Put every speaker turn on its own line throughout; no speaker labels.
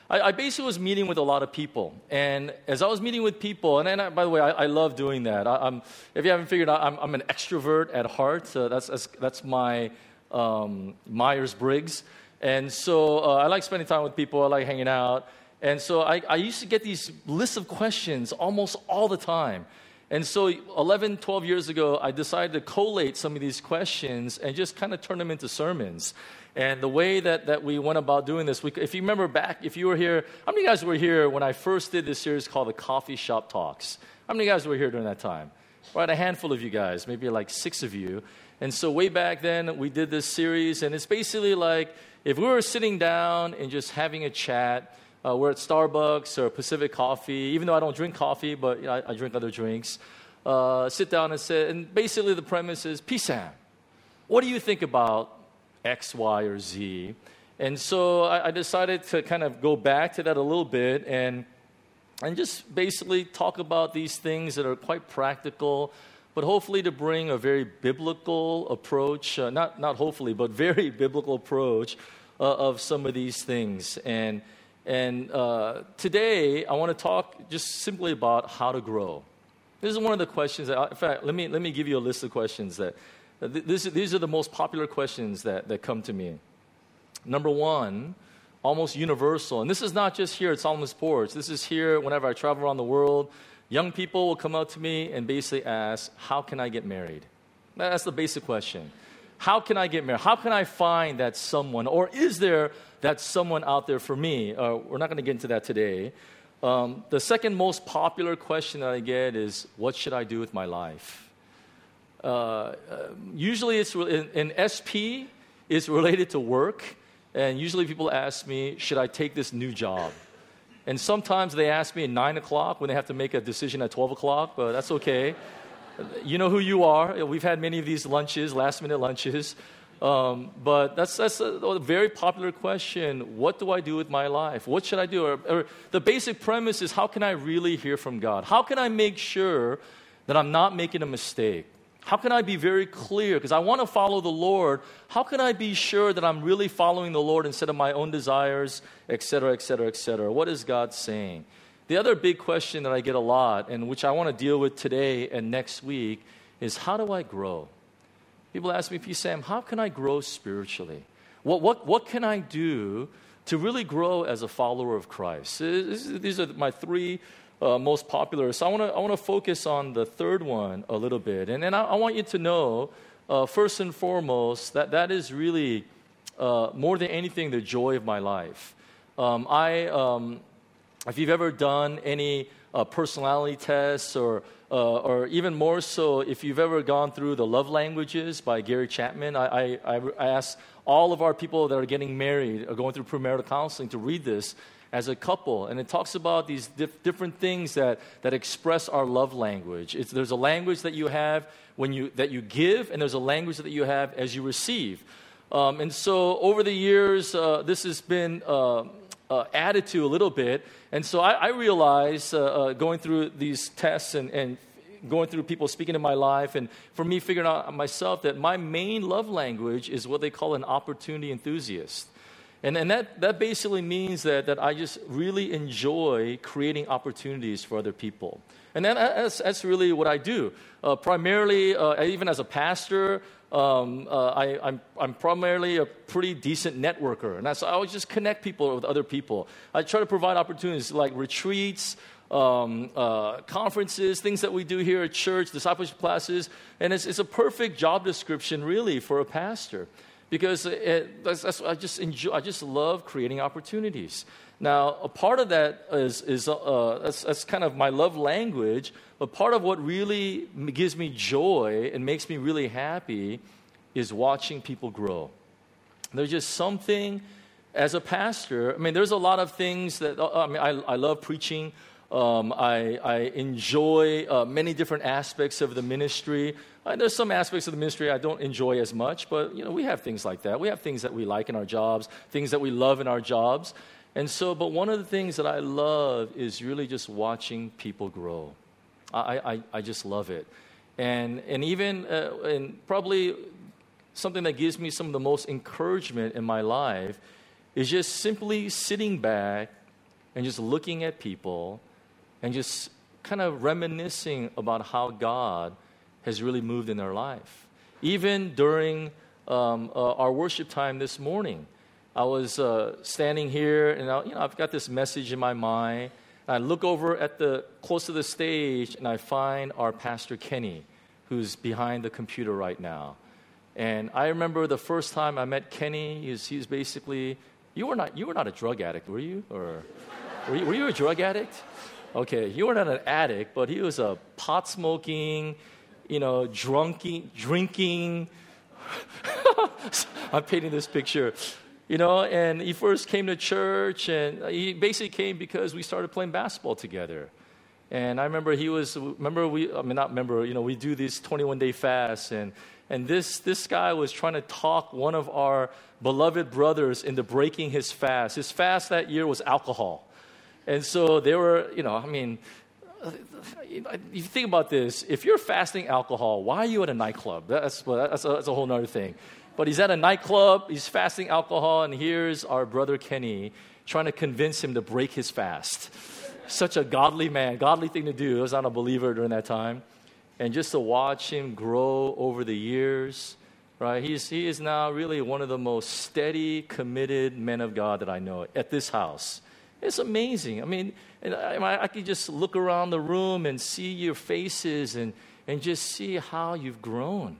I basically was meeting with a lot of people. And as I was meeting with people, by the way, I love doing that. If you haven't figured out, I'm an extrovert at heart. That's my Myers-Briggs. And so I like spending time with people. I like hanging out. And so I used to get these lists of questions almost all the time. And so 11, 12 years ago, I decided to collate some of these questions and just kind of turn them into sermons. And the way that we went about doing this, if you remember back, if you were here, how many of you guys were here when I first did this series called the Coffee Shop Talks? How many of you guys were here during that time? Right, a handful of you guys, maybe like 6 of you. And so way back then, we did this series, and it's basically like if we were sitting down and just having a chat, we're at Starbucks or Pacific Coffee, even though I don't drink coffee, but I drink other drinks. Sit down and say, and basically the premise is, P. Sam, what do you think about X, Y, or Z? And so I decided to kind of go back to that a little bit and just basically talk about these things that are quite practical, but hopefully to bring a very biblical approach, not hopefully, but very biblical approach of some of these things. And today, I want to talk just simply about how to grow. This is one of the questions that, in fact, let me give you a list of questions that, these are the most popular questions that come to me. Number one, almost universal, and this is not just here at Solomon Sports. This is here whenever I travel around the world. Young people will come up to me and basically ask, how can I get married? That's the basic question. How can I get married? How can I find that someone? Or is there that someone out there for me? We're not going to get into that today. The second most popular question that I get is, what should I do with my life? Usually it's in SP, it's related to work. And usually people ask me, should I take this new job? And sometimes they ask me at 9 o'clock when they have to make a decision at 12 o'clock, but that's okay. You know who you are. We've had many of these lunches, last-minute lunches. But that's a very popular question. What do I do with my life? What should I do? Or the basic premise is, how can I really hear from God? How can I make sure that I'm not making a mistake? How can I be very clear? Because I want to follow the Lord. How can I be sure that I'm really following the Lord instead of my own desires, et cetera, et cetera, et cetera? What is God saying? The other big question that I get a lot, and which I want to deal with today and next week, is how do I grow? People ask me, P. Sam, how can I grow spiritually? What can I do to really grow as a follower of Christ? These are my 3 most popular. So I want to focus on the third one a little bit. And then I want you to know, first and foremost, that is really, more than anything, the joy of my life. If you've ever done any personality tests or even more so, if you've ever gone through the Love Languages by Gary Chapman, I asked all of our people that are getting married or going through premarital counseling to read this as a couple. And it talks about these different things that express our love language. There's a language that you have that you give, and there's a language that you have as you receive. And so over the years, this has been added to a little bit. And so I realized going through these tests and going through people speaking in my life, and for me figuring out myself that my main love language is what they call an opportunity enthusiast. And that basically means that I just really enjoy creating opportunities for other people. And that's really what I do. Primarily, even as a pastor, I'm primarily a pretty decent networker, and I always just connect people with other people. I try to provide opportunities like retreats, conferences, things that we do here at church, discipleship classes, and it's a perfect job description really for a pastor, because I just love creating opportunities. Now, a part of that is that's kind of my love language, but part of what really gives me joy and makes me really happy is watching people grow. There's just something, as a pastor, I mean, there's a lot of things that, I love preaching. I enjoy many different aspects of the ministry. There's some aspects of the ministry I don't enjoy as much, but, we have things like that. We have things that we like in our jobs, things that we love in our jobs. And so, but one of the things that I love is really just watching people grow. I just love it. And even, and probably something that gives me some of the most encouragement in my life is just simply sitting back and just looking at people and just kind of reminiscing about how God has really moved in their life. Even during our worship time this morning, I was standing here, and I've got this message in my mind. I look over at close to the stage, and I find our Pastor Kenny, who's behind the computer right now. And I remember the first time I met Kenny. He's basically, you were not a drug addict, were you? Or were you a drug addict? Okay, you were not an addict, but he was a pot smoking, drinking. I'm painting this picture. And he first came to church, and he basically came because we started playing basketball together. And I remember we do these 21-day fasts, and this guy was trying to talk one of our beloved brothers into breaking his fast. His fast that year was alcohol. And so they were, you think about this, if you're fasting alcohol, why are you at a nightclub? That's a whole other thing. But he's at a nightclub, he's fasting alcohol, and here's our brother Kenny trying to convince him to break his fast. Such a godly man, godly thing to do. I was not a believer during that time. And just to watch him grow over the years, right? He is now really one of the most steady, committed men of God that I know at this house. It's amazing. I could just look around the room and see your faces and just see how you've grown.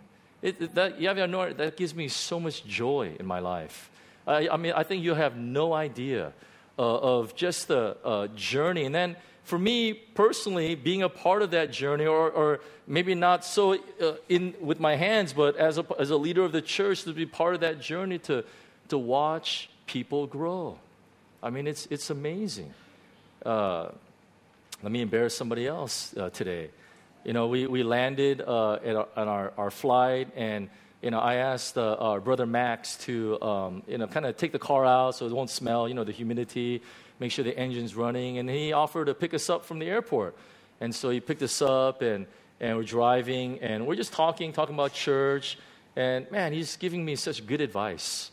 That gives me so much joy in my life. I think you have no idea of just the journey. And then for me personally, being a part of that journey, or maybe not so in with my hands, but as a leader of the church, to be part of that journey to watch people grow. It's amazing. Let me embarrass somebody else today. We landed on our flight, and I asked our brother Max to kind of take the car out so it won't smell, the humidity, make sure the engine's running, and he offered to pick us up from the airport. And so he picked us up, and we're driving, and we're just talking about church, and man, he's giving me such good advice.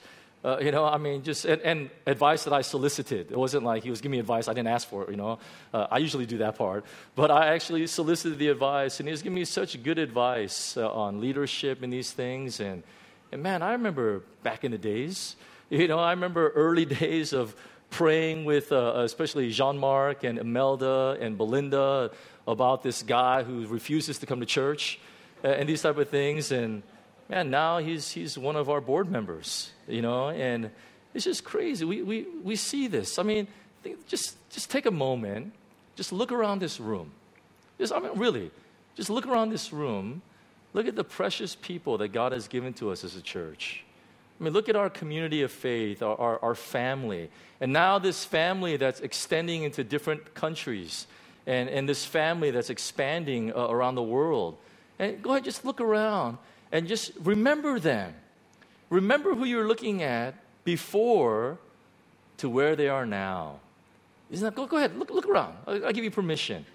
And advice that I solicited. It wasn't like he was giving me advice I didn't ask for. I usually do that part, but I actually solicited the advice, and he was giving me such good advice on leadership and these things. And man, I remember back in the days. I remember early days of praying with, especially Jean-Marc and Imelda and Belinda about this guy who refuses to come to church and these type of things. And man, now he's one of our board members, and it's just crazy. We see this. Just take a moment, just look around this room. Just look around this room. Look at the precious people that God has given to us as a church. Look at our community of faith, our family, and now this family that's extending into different countries, and this family that's expanding around the world. And go ahead, just look around. And just remember them. Remember who you're looking at before to where they are now. Isn't that? Go ahead, look around. I'll give you permission.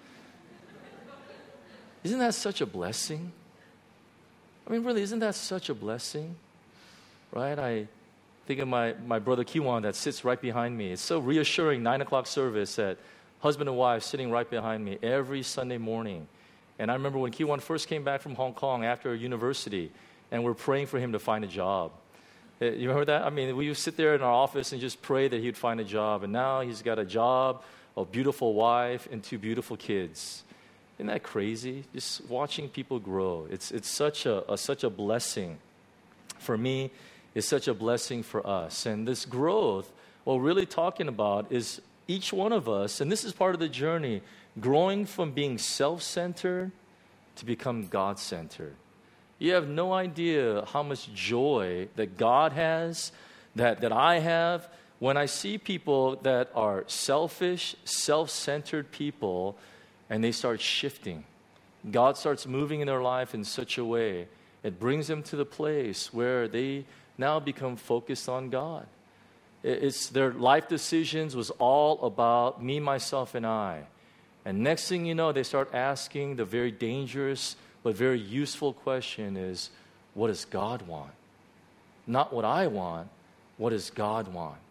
Isn't that such a blessing? Really, isn't that such a blessing? Right? I think of my brother Kiwan that sits right behind me. It's so reassuring, 9 o'clock service, that husband and wife sitting right behind me every Sunday morning. And I remember when Kiwan first came back from Hong Kong after university, and we're praying for him to find a job. You remember that? We would sit there in our office and just pray that he'd find a job. And now he's got a job, a beautiful wife, and 2 beautiful kids. Isn't that crazy? Just watching people grow. It's such a blessing. For me, it's such a blessing for us. And this growth, what we're really talking about is each one of us, and this is part of the journey, growing from being self-centered to become God-centered. You have no idea how much joy that God has, that I have, when I see people that are selfish, self-centered people, and they start shifting. God starts moving in their life in such a way, it brings them to the place where they now become focused on God. It's their life decisions was all about me, myself, and I. And next thing you know, they start asking the very dangerous but very useful question is, what does God want? Not what I want, what does God want?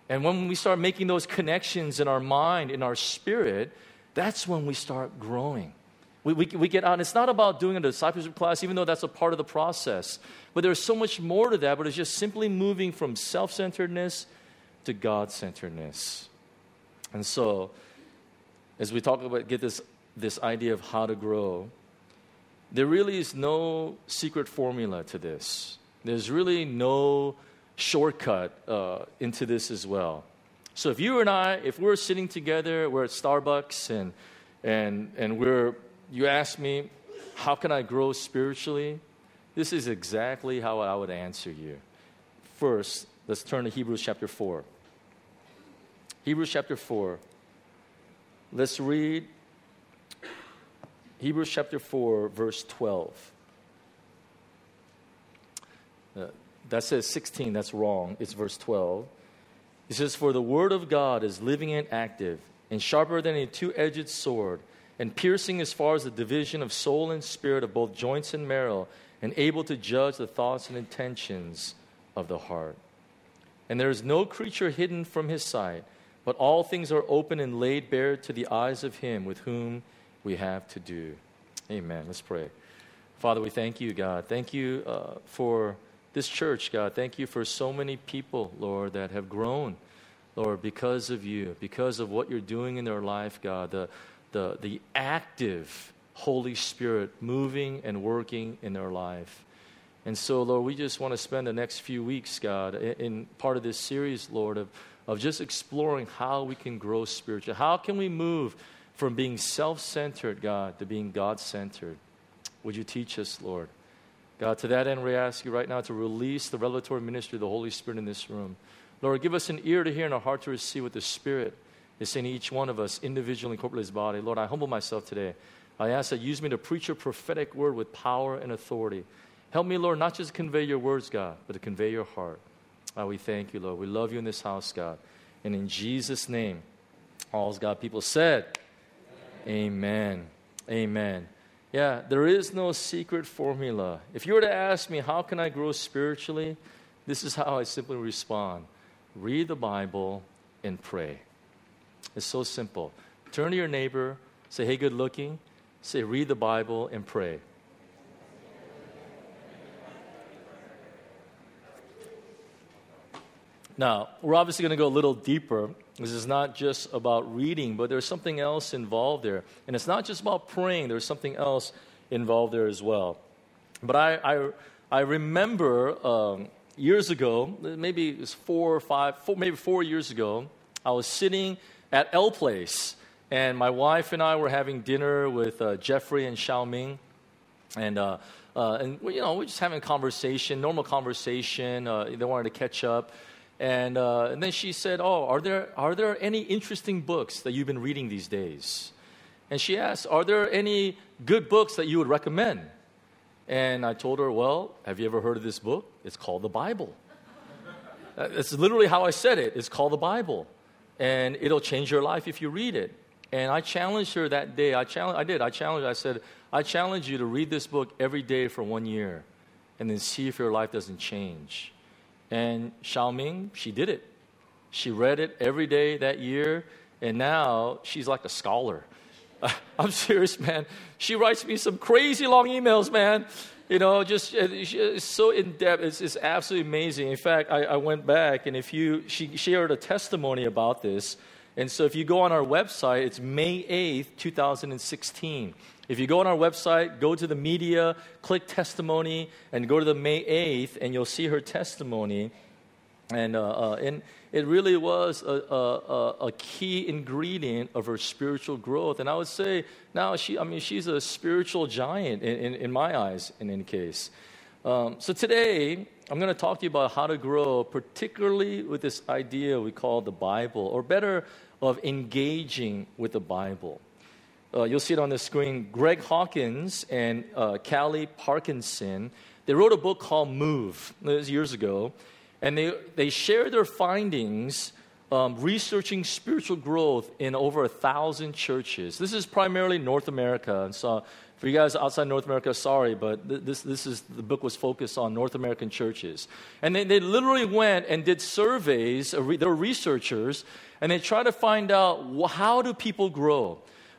And when we start making those connections in our mind, in our spirit, that's when we start growing. We get out. It's not about doing a discipleship class, even though that's a part of the process. But there's so much more to that, but it's just simply moving from self-centeredness to God-centeredness. And so, as we talk about, get this idea of how to grow, there really is no secret formula to this. There's really no shortcut into this as well. So if you and I, if we're sitting together, we're at Starbucks, and you ask me, how can I grow spiritually? This is exactly how I would answer you. First, let's turn to Hebrews chapter 4. Hebrews chapter 4. Let's read Hebrews chapter 4, verse 12. That says 16, that's wrong. It's verse 12. It says, "For the word of God is living and active, and sharper than a two-edged sword, and piercing as far as the division of soul and spirit, of both joints and marrow, and able to judge the thoughts and intentions of the heart. And there is no creature hidden from his sight, but all things are open and laid bare to the eyes of him with whom we have to do." Amen. Let's pray. Father, we thank you, God. Thank you for this church, God. Thank you for so many people, Lord, that have grown, Lord, because of you, because of what you're doing in their life, God. The active Holy Spirit moving and working in their life. And so, Lord, we just want to spend the next few weeks, God, in part of this series, Lord, of just exploring how we can grow spiritually. How can we move from being self-centered, God, to being God-centered? Would you teach us, Lord? God, to that end, we ask you right now to release the revelatory ministry of the Holy Spirit in this room. Lord, give us an ear to hear and a heart to receive what the Spirit is saying to each one of us individually and corporately as body. Lord, I humble myself today. I ask that you use me to preach your prophetic word with power and authority. Help me, Lord, not just to convey your words, God, but to convey your heart. We thank you, Lord. We love you in this house, God. And in Jesus' name, all God's people said, Amen. Amen. Yeah, there is no secret formula. If you were to ask me, how can I grow spiritually? This is how I simply respond. Read the Bible and pray. It's so simple. Turn to your neighbor, say, "Hey, good looking." Say, "Read the Bible and pray." Now, we're obviously going to go a little deeper. This is not just about reading, but there's something else involved there. And it's not just about praying. There's something else involved there as well. But I remember years ago, maybe it was 4 years ago, I was sitting at L Place, and my wife and I were having dinner with Jeffrey and Xiaoming, and we're just having a conversation, normal conversation. They wanted to catch up. And then she said, "Oh, are there any interesting books that you've been reading these days?" And she asked, "Are there any good books that you would recommend?" And I told her, "Well, have you ever heard of this book? It's called the Bible." It's literally how I said it. It's called the Bible. And it'll change your life if you read it. And I challenged her that day. I said, "I challenge you to read this book every day for 1 year and then see if your life doesn't change." And Xiaoming, she did it. She read it every day that year, and now she's like a scholar. I'm serious, man. She writes me some crazy long emails, man. It's so in-depth. It's absolutely amazing. In fact, I went back, and she shared a testimony about this. And so if you go on our website, it's May 8th, 2016. If you go on our website, go to the media, click testimony, and go to the May 8th, and you'll see her testimony. And it really was a key ingredient of her spiritual growth. And I would say now she's a spiritual giant in my eyes, in any case. So today, I'm going to talk to you about how to grow, particularly with this idea we call the Bible, or better, of engaging with the Bible. You'll see it on the screen. Greg Hawkins and Callie Parkinson, they wrote a book called Move. It was years ago. And they shared their findings researching spiritual growth in over 1,000 churches. This is primarily North America. And so For you guys outside North America, sorry, but the book was focused on North American churches. And they literally went and did surveys, they're researchers, and they try to find out how do people grow?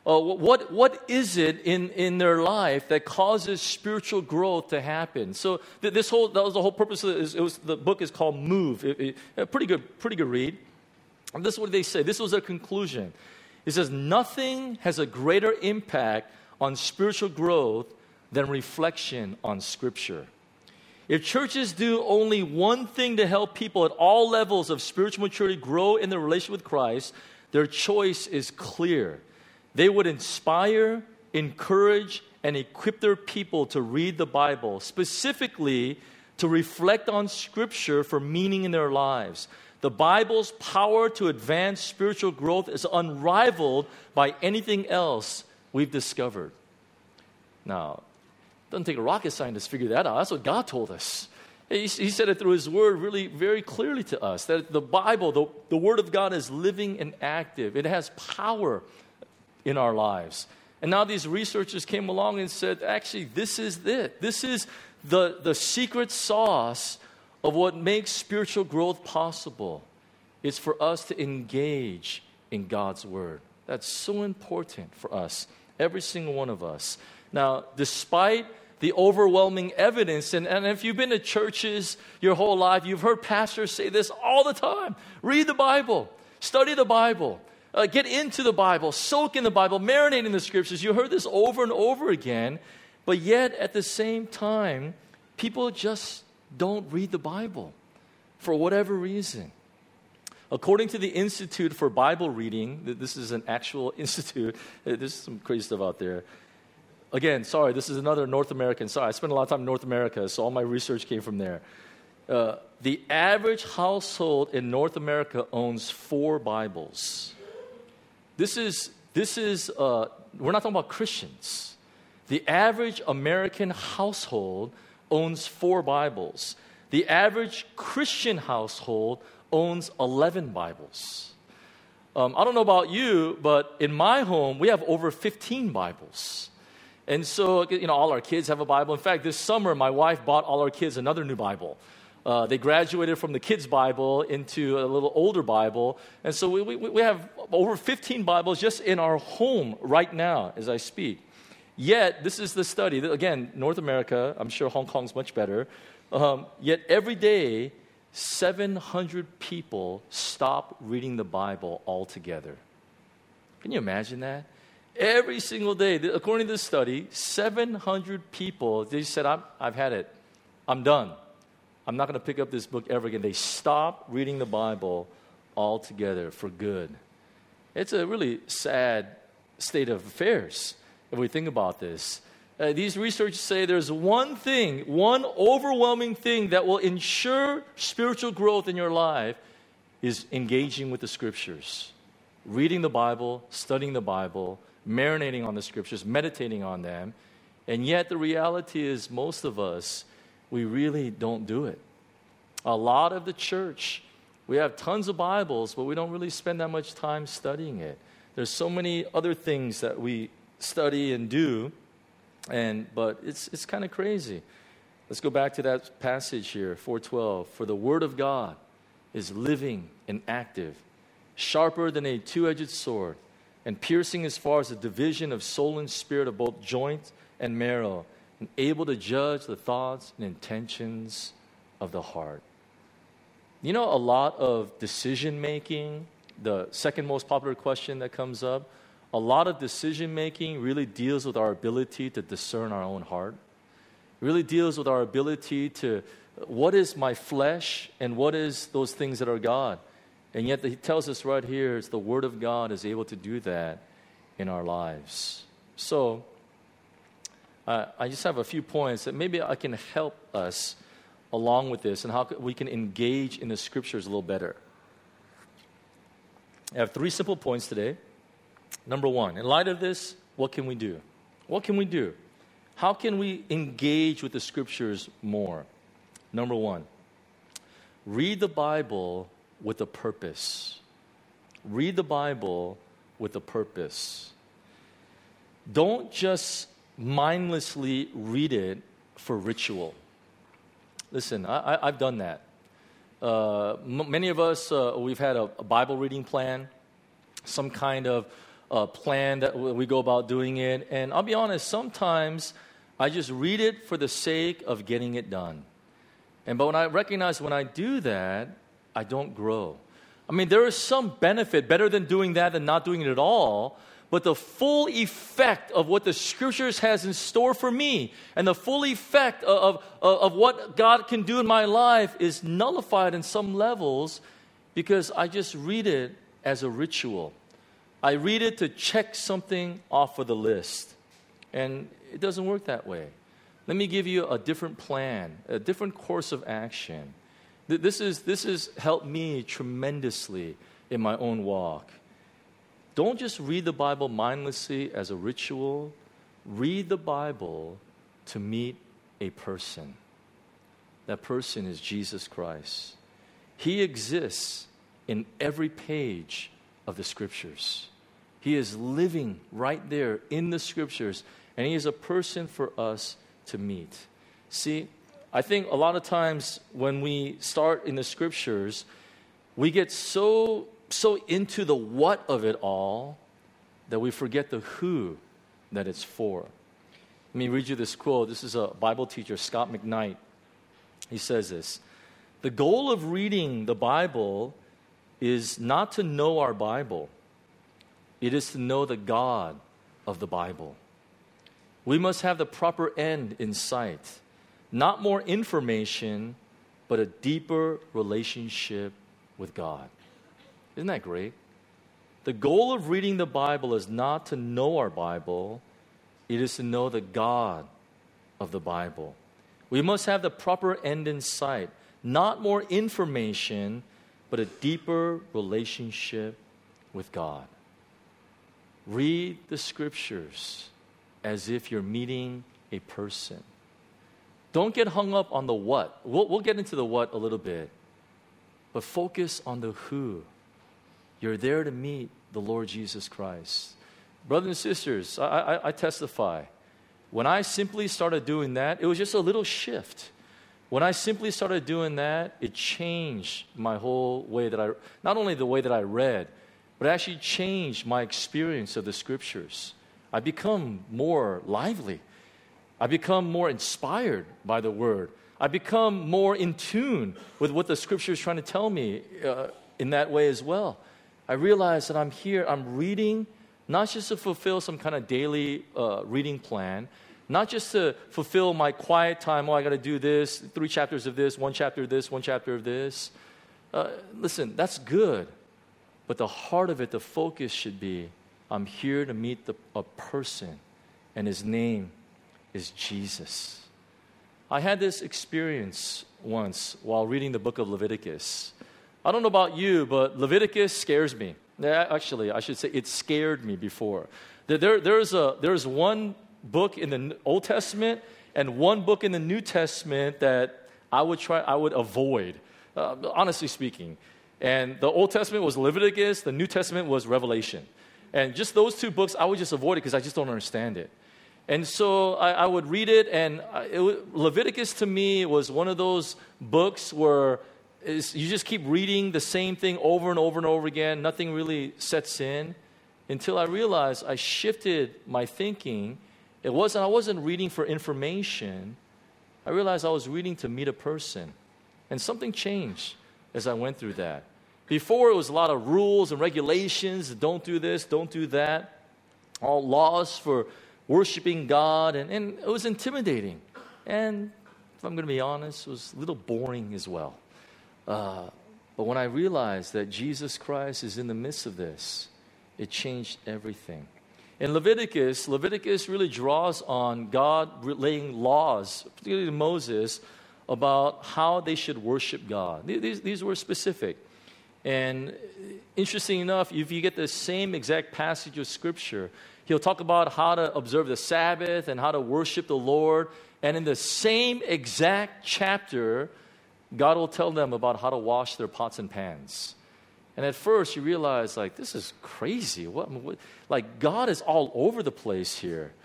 What is it in their life that causes spiritual growth to happen? So that was the whole purpose of it. The book is called Move. A pretty good read. And this is what they say. This was their conclusion. It says, nothing has a greater impact on spiritual growth than reflection on Scripture. If churches do only one thing to help people at all levels of spiritual maturity grow in their relationship with Christ, their choice is clear. They would inspire, encourage, and equip their people to read the Bible, specifically to reflect on Scripture for meaning in their lives. The Bible's power to advance spiritual growth is unrivaled by anything else we've discovered. Now, it doesn't take a rocket scientist to figure that out. That's what God told us. He said it through His Word really very clearly to us, that the Bible, the Word of God is living and active. It has power in our lives. And now these researchers came along and said, actually, this is it. This is the secret sauce of what makes spiritual growth possible. It's for us to engage in God's Word. That's so important for us, every single one of us. Now, despite the overwhelming evidence, and if you've been to churches your whole life, you've heard pastors say this all the time. Read the Bible. Study the Bible. Get into the Bible. Soak in the Bible. Marinate in the Scriptures. You heard this over and over again. But yet, at the same time, people just don't read the Bible for whatever reason. According to the Institute for Bible Reading, this is an actual institute. There's some crazy stuff out there. Again, sorry, this is another North American. Sorry, I spent a lot of time in North America, so all my research came from there. The average household in North America owns 4 Bibles. This is we're not talking about Christians. The average American household owns 4 Bibles. The average Christian household owns 11 Bibles. I don't know about you, but in my home, we have over 15 Bibles. And so, all our kids have a Bible. In fact, this summer, my wife bought all our kids another new Bible. They graduated from the kids' Bible into a little older Bible. And so we have over 15 Bibles just in our home right now as I speak. Yet, this is the study. Again, North America, I'm sure Hong Kong's much better. Yet every day, 700 people stop reading the Bible altogether. Can you imagine that? Every single day, according to this study, 700 people, they said, I've had it. I'm done. I'm not going to pick up this book ever again. They stop reading the Bible altogether for good. It's a really sad state of affairs if we think about this. These researchers say there's one overwhelming thing that will ensure spiritual growth in your life is engaging with the Scriptures. Reading the Bible, studying the Bible, marinating on the Scriptures, meditating on them. And yet the reality is most of us, we really don't do it. A lot of the church, we have tons of Bibles, but we don't really spend that much time studying it. There's so many other things that we study and do, but it's kind of crazy. Let's go back to that passage here, 4:12. For the Word of God is living and active, sharper than a two-edged sword, and piercing as far as the division of soul and spirit, of both joint and marrow, and able to judge the thoughts and intentions of the heart. A lot of decision-making, the second most popular question that comes up, a lot of decision-making really deals with our ability to discern our own heart. It really deals with our ability to, what is my flesh and what is those things that are God? And yet he tells us right here, it's the Word of God is able to do that in our lives. So, I just have a few points that maybe I can help us along with this and how we can engage in the Scriptures a little better. I have 3 simple points today. Number 1, in light of this, what can we do? What can we do? How can we engage with the Scriptures more? Number 1, read the Bible with a purpose. Read the Bible with a purpose. Don't just mindlessly read it for ritual. Listen, I've done that. Many of us, we've had a Bible reading plan, some kind of plan that we go about doing it. And I'll be honest, sometimes I just read it for the sake of getting it done. But when I recognize when I do that, I don't grow. I mean, there is some benefit, better than doing that than not doing it at all. But the full effect of what the Scriptures has in store for me and the full effect of what God can do in my life is nullified in some levels because I just read it as a ritual. I read it to check something off of the list. And it doesn't work that way. Let me give you a different plan, a different course of action. This has helped me tremendously in my own walk. Don't just read the Bible mindlessly as a ritual. Read the Bible to meet a person. That person is Jesus Christ. He exists in every page of the Scriptures. He is living right there in the Scriptures, and He is a person for us to meet. See, I think a lot of times when we start in the Scriptures, we get so into the what of it all that we forget the who that it's for. Let me read you this quote. This is a Bible teacher, Scott McKnight. He says this: "The goal of reading the Bible is not to know our Bible. It is to know the God of the Bible. We must have the proper end in sight. Not more information, but a deeper relationship with God." Isn't that great? The goal of reading the Bible is not to know our Bible. It is to know the God of the Bible. We must have the proper end in sight. Not more information, but a deeper relationship with God. Read the Scriptures as if you're meeting a person. Don't get hung up on the what. We'll get into the what a little bit. But focus on the who. You're there to meet the Lord Jesus Christ. Brothers and sisters, I testify. When I simply started doing that, it was just a little shift. When I simply started doing that, it changed my whole way that not only the way that I read, but it actually changed my experience of the Scriptures. I become more lively. I become more inspired by the Word. I become more in tune with what the Scripture is trying to tell me in that way as well. I realize that I'm here, I'm reading, not just to fulfill some kind of daily reading plan, not just to fulfill my quiet time, I got to do this, 3 chapters of this, 1 chapter of this, 1 chapter of this. Listen, that's good. But the heart of it, the focus should be, I'm here to meet a person, and His name is Jesus. I had this experience once while reading the book of Leviticus. I don't know about you, but Leviticus scares me. Actually, I should say it scared me before. There's one book in the Old Testament and one book in the New Testament that I would avoid, honestly speaking. And the Old Testament was Leviticus, the New Testament was Revelation. And just those 2 books, I would just avoid it because I just don't understand it. And so I would read it, and Leviticus to me was one of those books where you just keep reading the same thing over and over and over again. Nothing really sets in until I realized I shifted my thinking. I wasn't reading for information. I realized I was reading to meet a person. And something changed as I went through that. Before, it was a lot of rules and regulations. Don't do this, don't do that. All laws for worshiping God. And it was intimidating. And if I'm going to be honest, it was a little boring as well. But when I realized that Jesus Christ is in the midst of this, it changed everything. In Leviticus really draws on God laying laws, particularly to Moses, about how they should worship God. These were specific. And interesting enough, if you get the same exact passage of Scripture, he'll talk about how to observe the Sabbath and how to worship the Lord. And in the same exact chapter, God will tell them about how to wash their pots and pans. And at first, you realize, this is crazy. What? Like, God is all over the place here.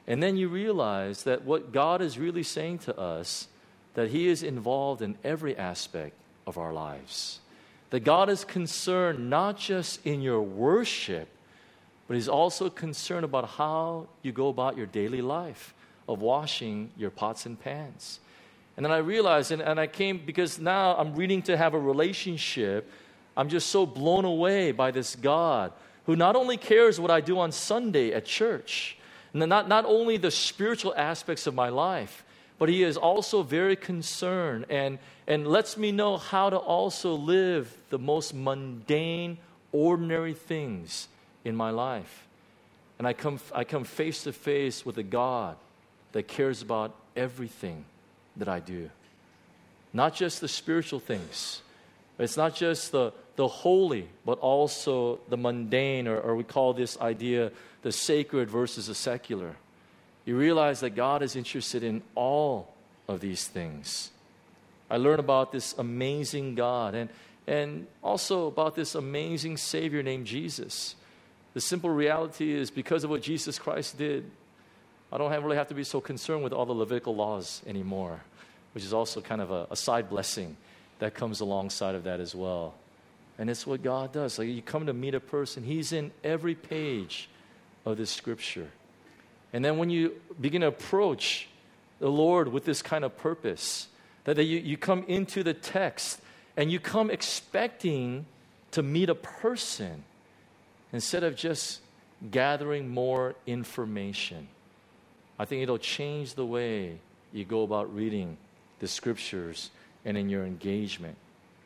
And then you realize that what God is really saying to us, that He is involved in every aspect of our lives. That God is concerned not just in your worship, but He's also concerned about how you go about your daily life of washing your pots and pans. And then I realized, and I came, because now I'm reading to have a relationship, I'm just so blown away by this God who not only cares what I do on Sunday at church, and not only the spiritual aspects of my life, but He is also very concerned and lets me know how to also live the most mundane, ordinary things in my life. And I come face to face with a God that cares about everything that I do. Not just the spiritual things. It's not just the holy, but also the mundane, or we call this idea the sacred versus the secular. You realize that God is interested in all of these things. I learned about this amazing God and also about this amazing Savior named Jesus. The simple reality is, because of what Jesus Christ did, I don't really have to be so concerned with all the Levitical laws anymore, which is also kind of a side blessing that comes alongside of that as well. And it's what God does. Like, you come to meet a person, He's in every page of this Scripture. And then when you begin to approach the Lord with this kind of purpose, that you come into the text and you come expecting to meet a person instead of just gathering more information. I think it'll change the way you go about reading the Scriptures and in your engagement.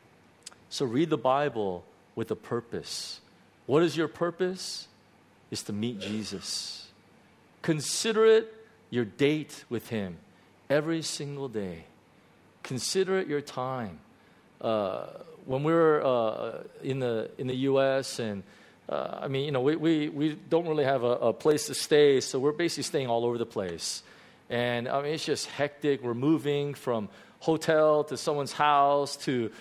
So read the Bible with a purpose. What is your purpose? It's to meet Jesus. Consider it your date with Him every single day. Consider it your time. When we were in the U.S. and we don't really have a place to stay, so we're basically staying all over the place. And it's just hectic. We're moving from hotel to someone's house to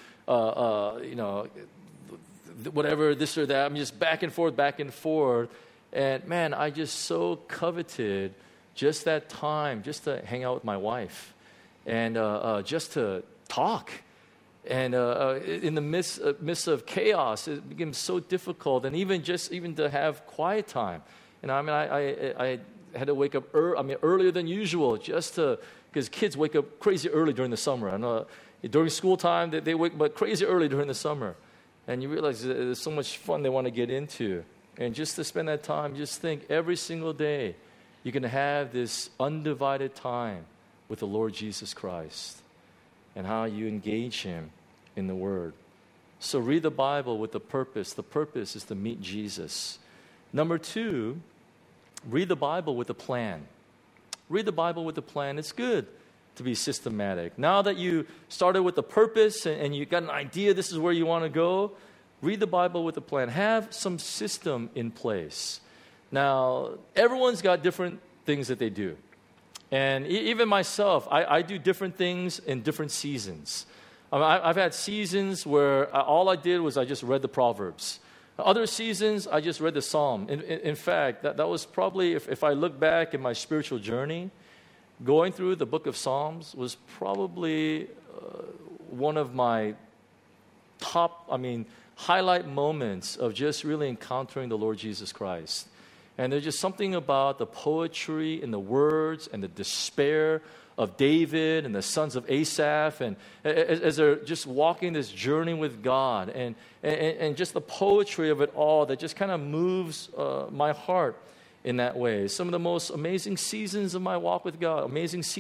whatever, this or that. Just back and forth. And man, I just so coveted just that time, just to hang out with my wife and just to talk. And in the midst of chaos, it became so difficult. And even to have quiet time. And I had to wake up earlier than usual, because kids wake up crazy early during the summer. I know during school time they wake up crazy early during the summer. And you realize there's so much fun they want to get into. And just to spend that time, just think every single day you can have this undivided time with the Lord Jesus Christ and how you engage Him in the Word. So read the Bible with a purpose. The purpose is to meet Jesus. Number 2, read the Bible with a plan. Read the Bible with a plan. It's good to be systematic. Now that you started with a purpose and you got an idea, this is where you want to go, read the Bible with a plan. Have some system in place. Now, everyone's got different things that they do. And even myself, I do different things in different seasons. I've had seasons where all I did was I just read the Proverbs. Other seasons, I just read the Psalm. In fact, that was probably, if I look back in my spiritual journey, going through the book of Psalms was probably one of my top, highlight moments of just really encountering the Lord Jesus Christ. And there's just something about the poetry and the words and the despair of David and the sons of Asaph, and as they're just walking this journey with God, and just the poetry of it all that just kind of moves my heart in that way. Some of the most amazing seasons of my walk with God,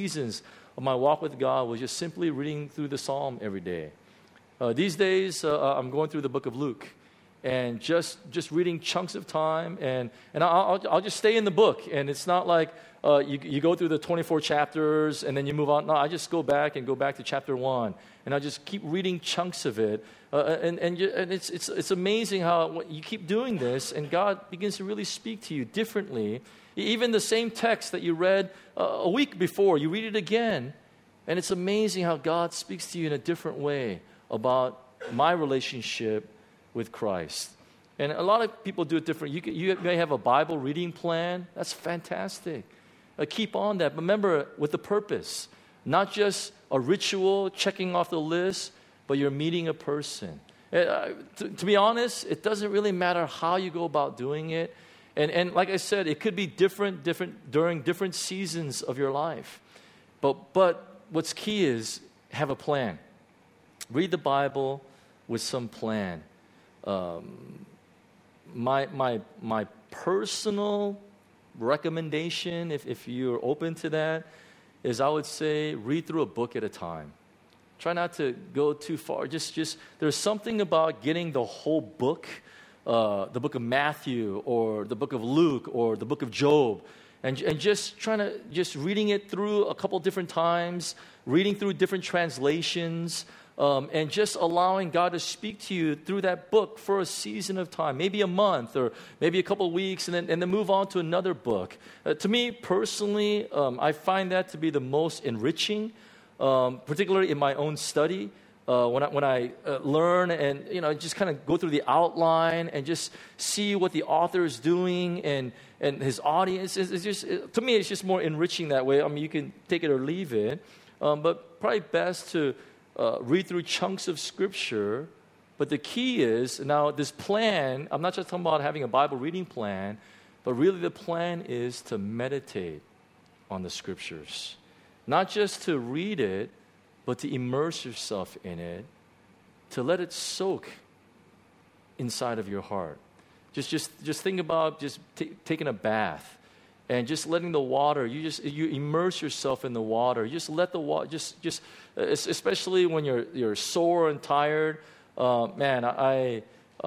was just simply reading through the Psalm every day. These days, I'm going through the book of Luke, and just reading chunks of time, and I'll just stay in the book. And it's not like you go through the 24 chapters and then you move on. No, I just go back to chapter 1, and I just keep reading chunks of it. And it's amazing how you keep doing this, and God begins to really speak to you differently. Even the same text that you read a week before, you read it again, and it's amazing how God speaks to you in a different way about my relationship with Christ. And a lot of people do it different. You may have a Bible reading plan. That's fantastic. keep on that. But remember, with the purpose, not just a ritual, checking off the list, but you're meeting a person. To be honest, it doesn't really matter how you go about doing it. And like I said, it could be different during different seasons of your life. But what's key is have a plan. Read the Bible with some plan. My personal recommendation, if you're open to that, is I would say read through a book at a time. Try not to go too far. Just there's something about getting the whole book, the book of Matthew or the book of Luke or the book of Job, and just reading it through a couple different times, reading through different translations, and just allowing God to speak to you through that book for a season of time, maybe a month or maybe a couple of weeks, and then move on to another book. To me personally, I find that to be the most enriching, particularly in my own study. When I learn and just kind of go through the outline and just see what the author is doing and his audience, to me it's just more enriching that way. I mean, you can take it or leave it, but probably best to read through chunks of Scripture. But the key is, now this plan, I'm not just talking about having a Bible reading plan, but really the plan is to meditate on the Scriptures. Not just to read it, but to immerse yourself in it, to let it soak inside of your heart. Just think about taking a bath and just letting the water, you immerse yourself in the water. You just let the water, especially when you're sore and tired. Man, I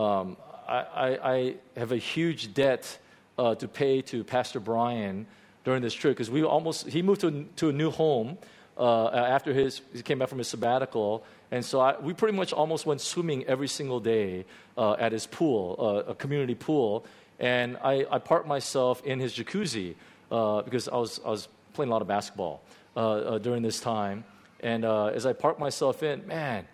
have a huge debt to pay to Pastor Brian during this trip, because he moved to a new home after he came back from his sabbatical, and so we pretty much almost went swimming every single day at his pool, a community pool, and I parked myself in his jacuzzi because I was playing a lot of basketball during this time, and as I parked myself in, man,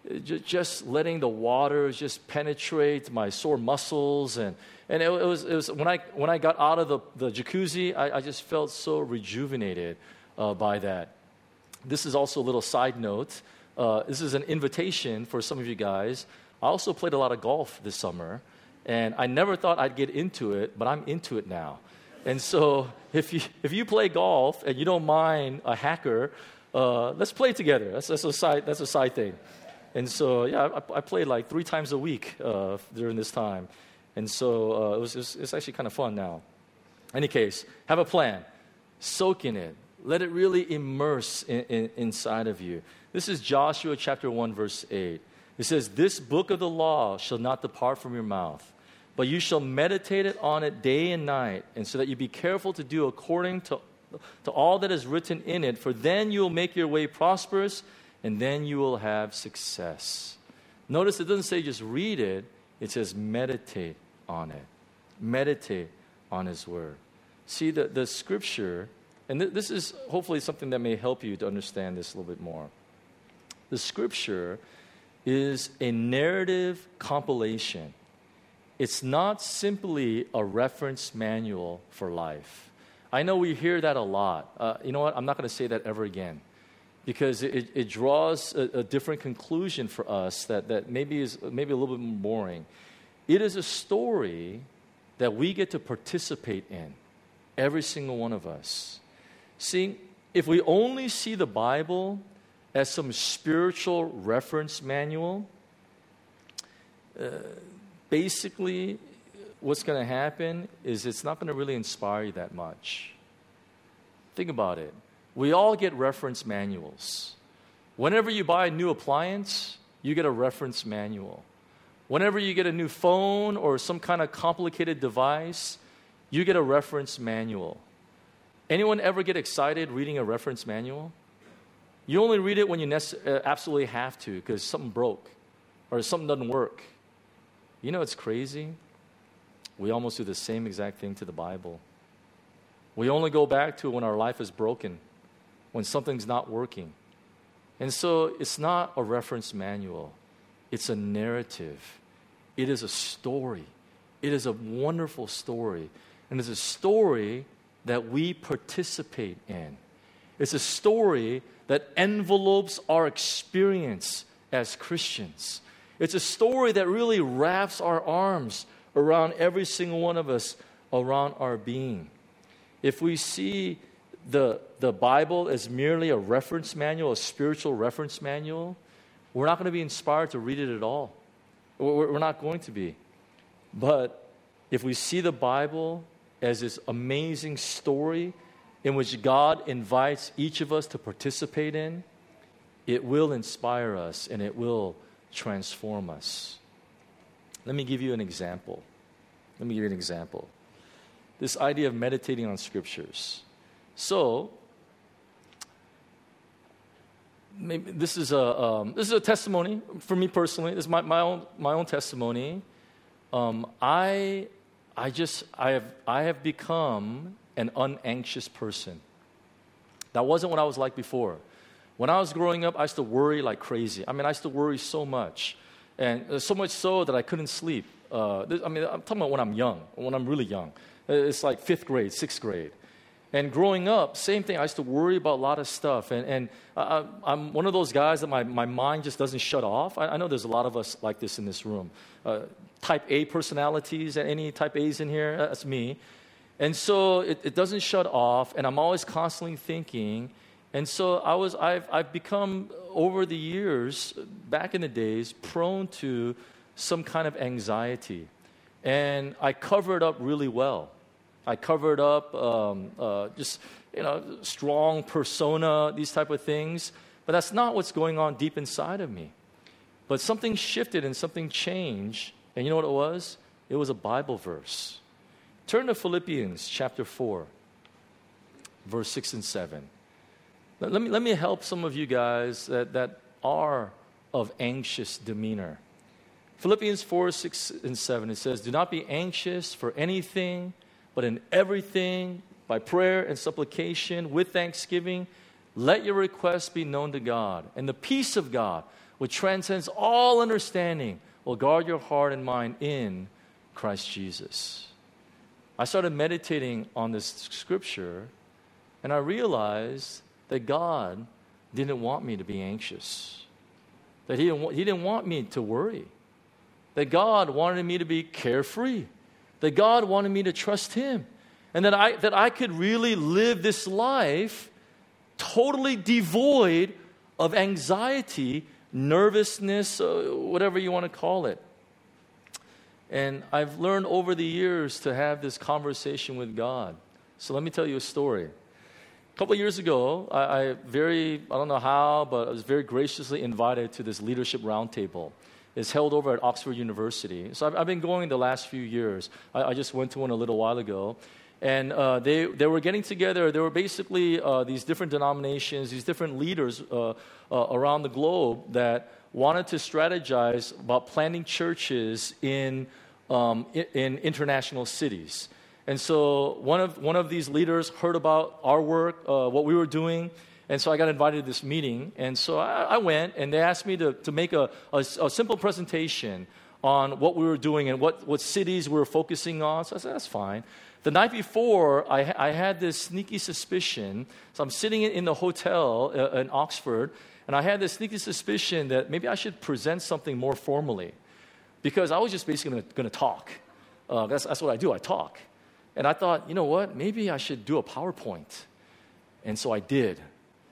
just letting the water just penetrate my sore muscles, and it was when I got out of the jacuzzi, I just felt so rejuvenated by that. This is also a little side note. This is an invitation for some of you guys. I also played a lot of golf this summer, and I never thought I'd get into it, but I'm into it now. And so if you play golf and you don't mind a hacker, let's play together. That's a side thing. And so, yeah, I played like 3 times a week during this time. And so it's actually kind of fun now. Any case, have a plan. Soak in it. Let it really immerse inside of you. This is Joshua chapter 1, verse 8. It says, "This book of the law shall not depart from your mouth, but you shall meditate on it day and night, and so that you be careful to do according to all that is written in it, for then you will make your way prosperous, and then you will have success." Notice it doesn't say just read it. It says meditate on it. Meditate on His Word. See, the Scripture, and this is hopefully something that may help you to understand this a little bit more. The Scripture is a narrative compilation. It's not simply a reference manual for life. I know we hear that a lot. You know what? I'm not going to say that ever again, because it draws a different conclusion for us that maybe is maybe a little bit more boring. It is a story that we get to participate in, every single one of us. See, if we only see the Bible as some spiritual reference manual, basically what's going to happen is it's not going to really inspire you that much. Think about it. We all get reference manuals. Whenever you buy a new appliance, you get a reference manual. Whenever you get a new phone or some kind of complicated device, you get a reference manual. Anyone ever get excited reading a reference manual? You only read it when you absolutely have to, because something broke or something doesn't work. You know, it's crazy. We almost do the same exact thing to the Bible. We only go back to when our life is broken, when something's not working. And so it's not a reference manual. It's a narrative. It is a story. It is a wonderful story. And it's a story that we participate in. It's a story that envelopes our experience as Christians. It's a story that really wraps our arms around every single one of us, around our being. If we see the Bible as merely a reference manual, a spiritual reference manual, we're not going to be inspired to read it at all. We're not going to be. But if we see the Bible as this amazing story in which God invites each of us to participate in, it will inspire us and it will transform us. Let me give you an example. This idea of meditating on scriptures. So, maybe this is a testimony for me personally. This is my own testimony. I have become an unanxious person. That wasn't what I was like before. When I was growing up, I used to worry like crazy. I used to worry so much. And so much so that I couldn't sleep. I'm talking about when I'm young, when I'm really young. It's like 5th grade, 6th grade. And growing up, same thing. I used to worry about a lot of stuff. And I'm one of those guys that my mind just doesn't shut off. I know there's a lot of us like this in this room. Type A personalities, any type A's in here? That's me. And so it doesn't shut off, and I'm always constantly thinking. And so I've become, over the years, back in the days, prone to some kind of anxiety. And I cover it up really well. I covered up strong persona, these type of things. But that's not what's going on deep inside of me. But something shifted and something changed. And you know what it was? It was a Bible verse. Turn to Philippians chapter 4, verse 6 and 7. Let me help some of you guys that are of anxious demeanor. Philippians 4, 6 and 7, it says, "Do not be anxious for anything, but in everything, by prayer and supplication, with thanksgiving, let your requests be known to God. And the peace of God, which transcends all understanding, will guard your heart and mind in Christ Jesus." I started meditating on this scripture, and I realized that God didn't want me to be anxious. That He didn't want me to worry. That God wanted me to be carefree. That God wanted me to trust Him. And that I could really live this life totally devoid of anxiety, nervousness, whatever you want to call it. And I've learned over the years to have this conversation with God. So let me tell you a story. A couple of years ago, I don't know how, but I was very graciously invited to this leadership roundtable. It's held over at Oxford University. So I've been going the last few years. I just went to one a little while ago. And they were getting together. There were basically these different denominations, these different leaders around the globe that wanted to strategize about planting churches in international cities. And so one of these leaders heard about our work, what we were doing, and so I got invited to this meeting. And so I went, and they asked me to make a simple presentation on what we were doing and what cities we were focusing on. So I said, that's fine. The night before, I had this sneaky suspicion. So I'm sitting in the hotel in Oxford, and I had this sneaky suspicion that maybe I should present something more formally, because I was just basically going to talk. That's what I do. I talk. And I thought, you know what? Maybe I should do a PowerPoint. And so I did.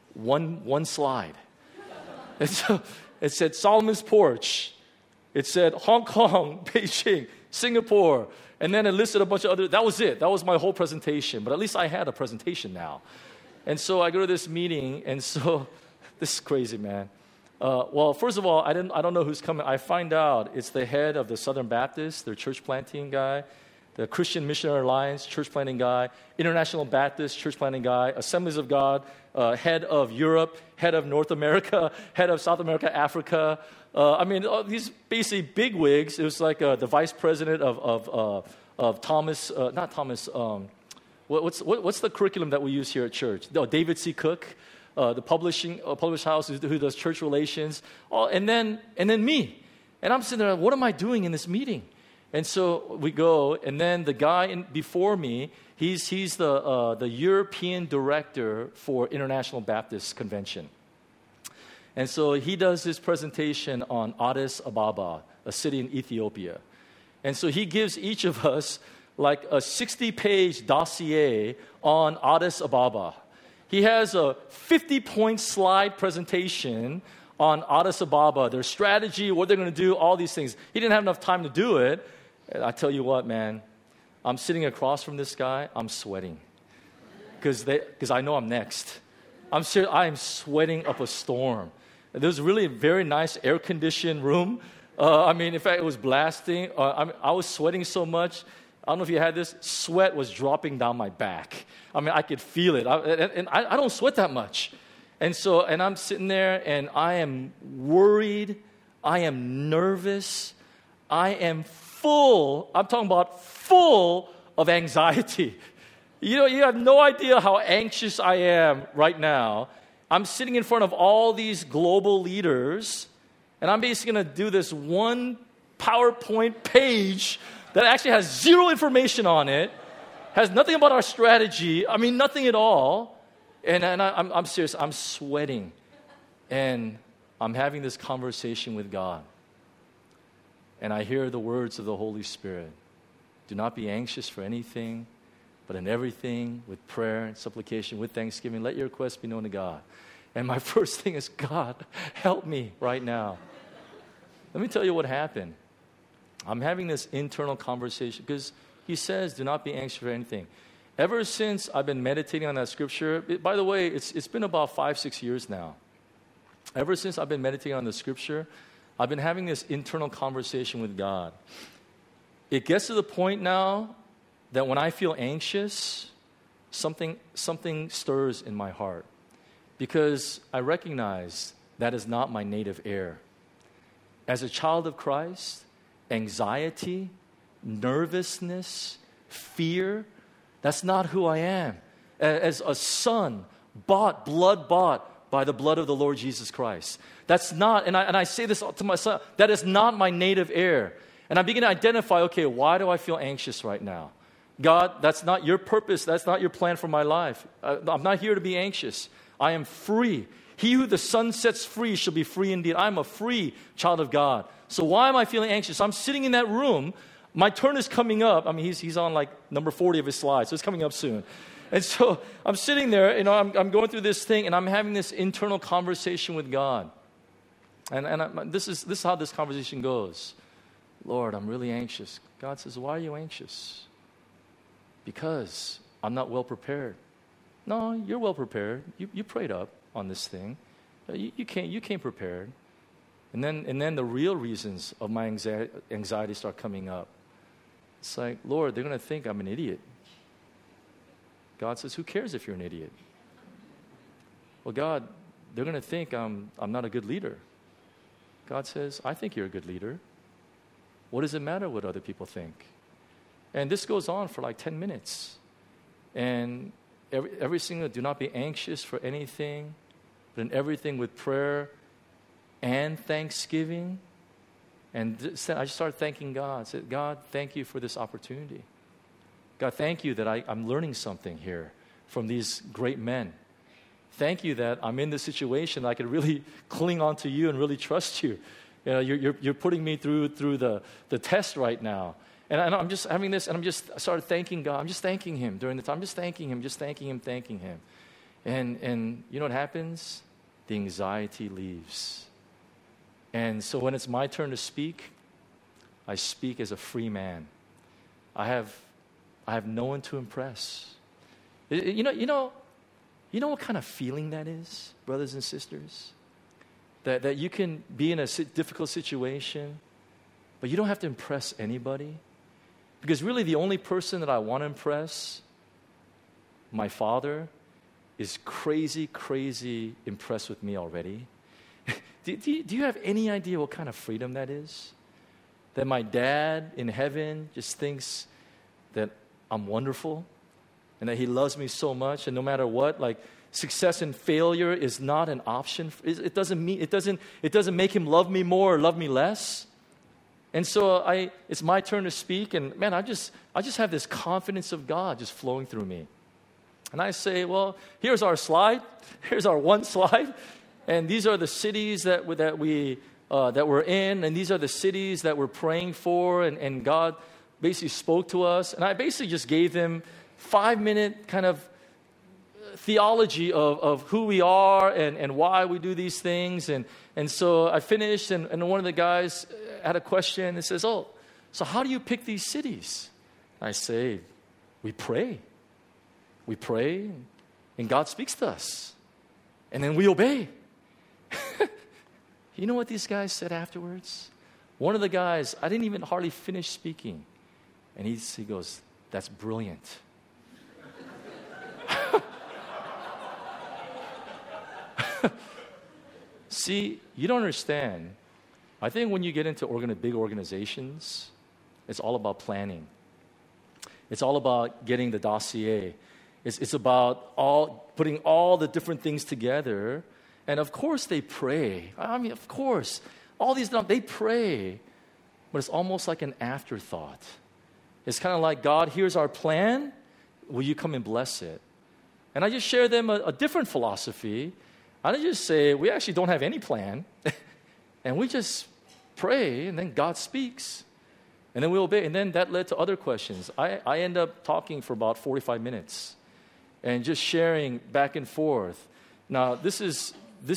One slide. And so it said Solomon's Porch. It said Hong Kong, Beijing, Singapore. And then it listed a bunch of other. That was it. That was my whole presentation. But at least I had a presentation now. And so I go to this meeting. And so this is crazy, man. Well, first of all, I don't know who's coming. I find out it's the head of the Southern Baptist, their church planting guy, the Christian Missionary Alliance church planting guy, International Baptist church planting guy, Assemblies of God, head of Europe, head of North America, head of South America, Africa. These basically bigwigs. It was like the vice president of Thomas, not Thomas. What's the curriculum that we use here at church? David C. Cook. The published house who does church relations, and then me. And I'm sitting there, what am I doing in this meeting? And so we go, and then the guy before me, he's the European director for International Baptist Convention. And so he does this presentation on Addis Ababa, a city in Ethiopia. And so he gives each of us like a 60-page dossier on Addis Ababa. He has a 50-point slide presentation on Addis Ababa, their strategy, what they're going to do, all these things. He didn't have enough time to do it. And I tell you what, man, I'm sitting across from this guy, I'm sweating. Because I know I'm next. I am sweating up a storm. There was really a very nice air-conditioned room. In fact, it was blasting. I was sweating so much. I don't know if you had this. Sweat was dropping down my back. I could feel it. I don't sweat that much. And I'm sitting there, and I am worried. I am nervous. I am I'm talking about full of anxiety. You have no idea how anxious I am right now. I'm sitting in front of all these global leaders, and I'm basically going to do this one PowerPoint page that actually has zero information on it, has nothing about our strategy, nothing at all. And I'm serious, I'm sweating. And I'm having this conversation with God. And I hear the words of the Holy Spirit. Do not be anxious for anything, but in everything, with prayer and supplication, with thanksgiving, let your requests be known to God. And my first thing is, God, help me right now. Let me tell you what happened. I'm having this internal conversation because he says, do not be anxious for anything. Ever since I've been meditating on that scripture, by the way, it's been about 5-6 years now. Ever since I've been meditating on the scripture, I've been having this internal conversation with God. It gets to the point now that when I feel anxious, something stirs in my heart because I recognize that is not my native air. As a child of Christ, anxiety, nervousness, fear, that's not who I am. As a son, blood bought by the blood of the Lord Jesus Christ. That's not, and I say this to myself, that is not my native air. And I begin to identify, okay, why do I feel anxious right now? God, that's not your purpose. That's not your plan for my life. I'm not here to be anxious. I am free. He who the Son sets free shall be free indeed. I'm a free child of God. So why am I feeling anxious? I'm sitting in that room. My turn is coming up. He's on like number 40 of his slides, so it's coming up soon. And so I'm sitting there, I'm going through this thing, and I'm having this internal conversation with God. And this is how this conversation goes. Lord, I'm really anxious. God says, why are you anxious? Because I'm not well prepared. No, you're well prepared. You prayed up on this thing. You came prepared. And then the real reasons of my anxiety start coming up. It's like, Lord, they're going to think I'm an idiot. God says, who cares if you're an idiot? Well, God, they're going to think I'm not a good leader. God says, I think you're a good leader. What does it matter what other people think? And this goes on for like 10 minutes. And every single, do not be anxious for anything, but in everything with prayer and thanksgiving. And I just started thanking God. I said, God, thank you for this opportunity. God, thank you that I'm learning something here from these great men. Thank you that I'm in this situation that I can really cling on to you and really trust you. You're putting me through the test right now. And I'm just having this, and I started thanking God. I'm just thanking Him during the time. I'm just thanking Him. And you know what happens? The anxiety leaves. And so when it's my turn to speak, I speak as a free man. I have no one to impress. You know what kind of feeling that is, brothers and sisters? That you can be in a difficult situation, but you don't have to impress anybody. Because really the only person that I want to impress, my Father, is crazy impressed with me already. Do you have any idea what kind of freedom that is? That my dad in heaven just thinks that I'm wonderful and that he loves me so much, and no matter what, like success and failure is not an option. It doesn't make him love me more or love me less. And so it's my turn to speak, and man, I just have this confidence of God just flowing through me. And I say, well, here's our slide. Here's our one slide. And these are the cities that we're in, and these are the cities that we're praying for, and God basically spoke to us. And I basically just gave them 5-minute kind of theology of who we are and why we do these things. And so I finished, and one of the guys had a question and says, oh, so how do you pick these cities? I say, we pray. We pray, and God speaks to us. And then we obey. You know what these guys said afterwards? One of the guys, I didn't even hardly finish speaking. And he goes, that's brilliant. See, you don't understand. I think when you get into big organizations, it's all about planning. It's all about getting the dossier. It's about putting all the different things together. And of course they pray. I mean, of course. All these, they pray. But it's almost like an afterthought. It's kind of like, God, here's our plan. Will you come and bless it? And I just share them a different philosophy. I don't just say, we actually don't have any plan. And we just pray, and then God speaks. And then we obey. And then that led to other questions. I end up talking for about 45 minutes and just sharing back and forth. Now, this is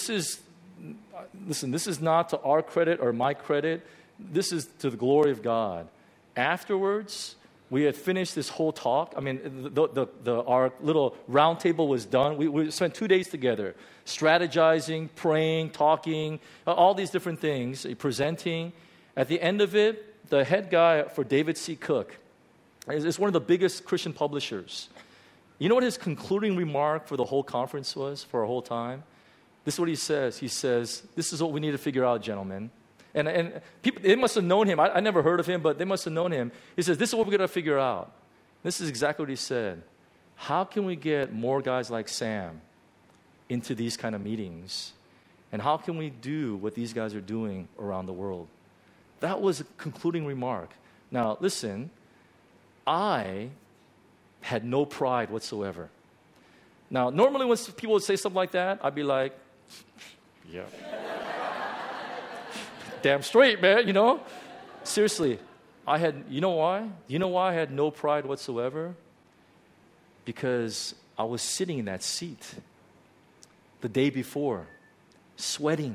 not to our credit or my credit. This is to the glory of God. Afterwards, we had finished this whole talk. I mean, our little round table was done. We spent 2 days together, strategizing, praying, talking, all these different things, presenting. At the end of it, the head guy for David C. Cook is one of the biggest Christian publishers. You know what his concluding remark for the whole conference was, for our whole time? This is what he says. He says, this is what we need to figure out, gentlemen. And people, they must have known him. I never heard of him, but they must have known him. He says, this is what we're going to figure out. This is exactly what he said. How can we get more guys like Sam into these kind of meetings? And how can we do what these guys are doing around the world? That was a concluding remark. Now, listen, I had no pride whatsoever. Now, normally when people would say something like that, I'd be like, yeah. Damn straight, man, you know? Seriously, you know why? You know why I had no pride whatsoever? Because I was sitting in that seat the day before, sweating.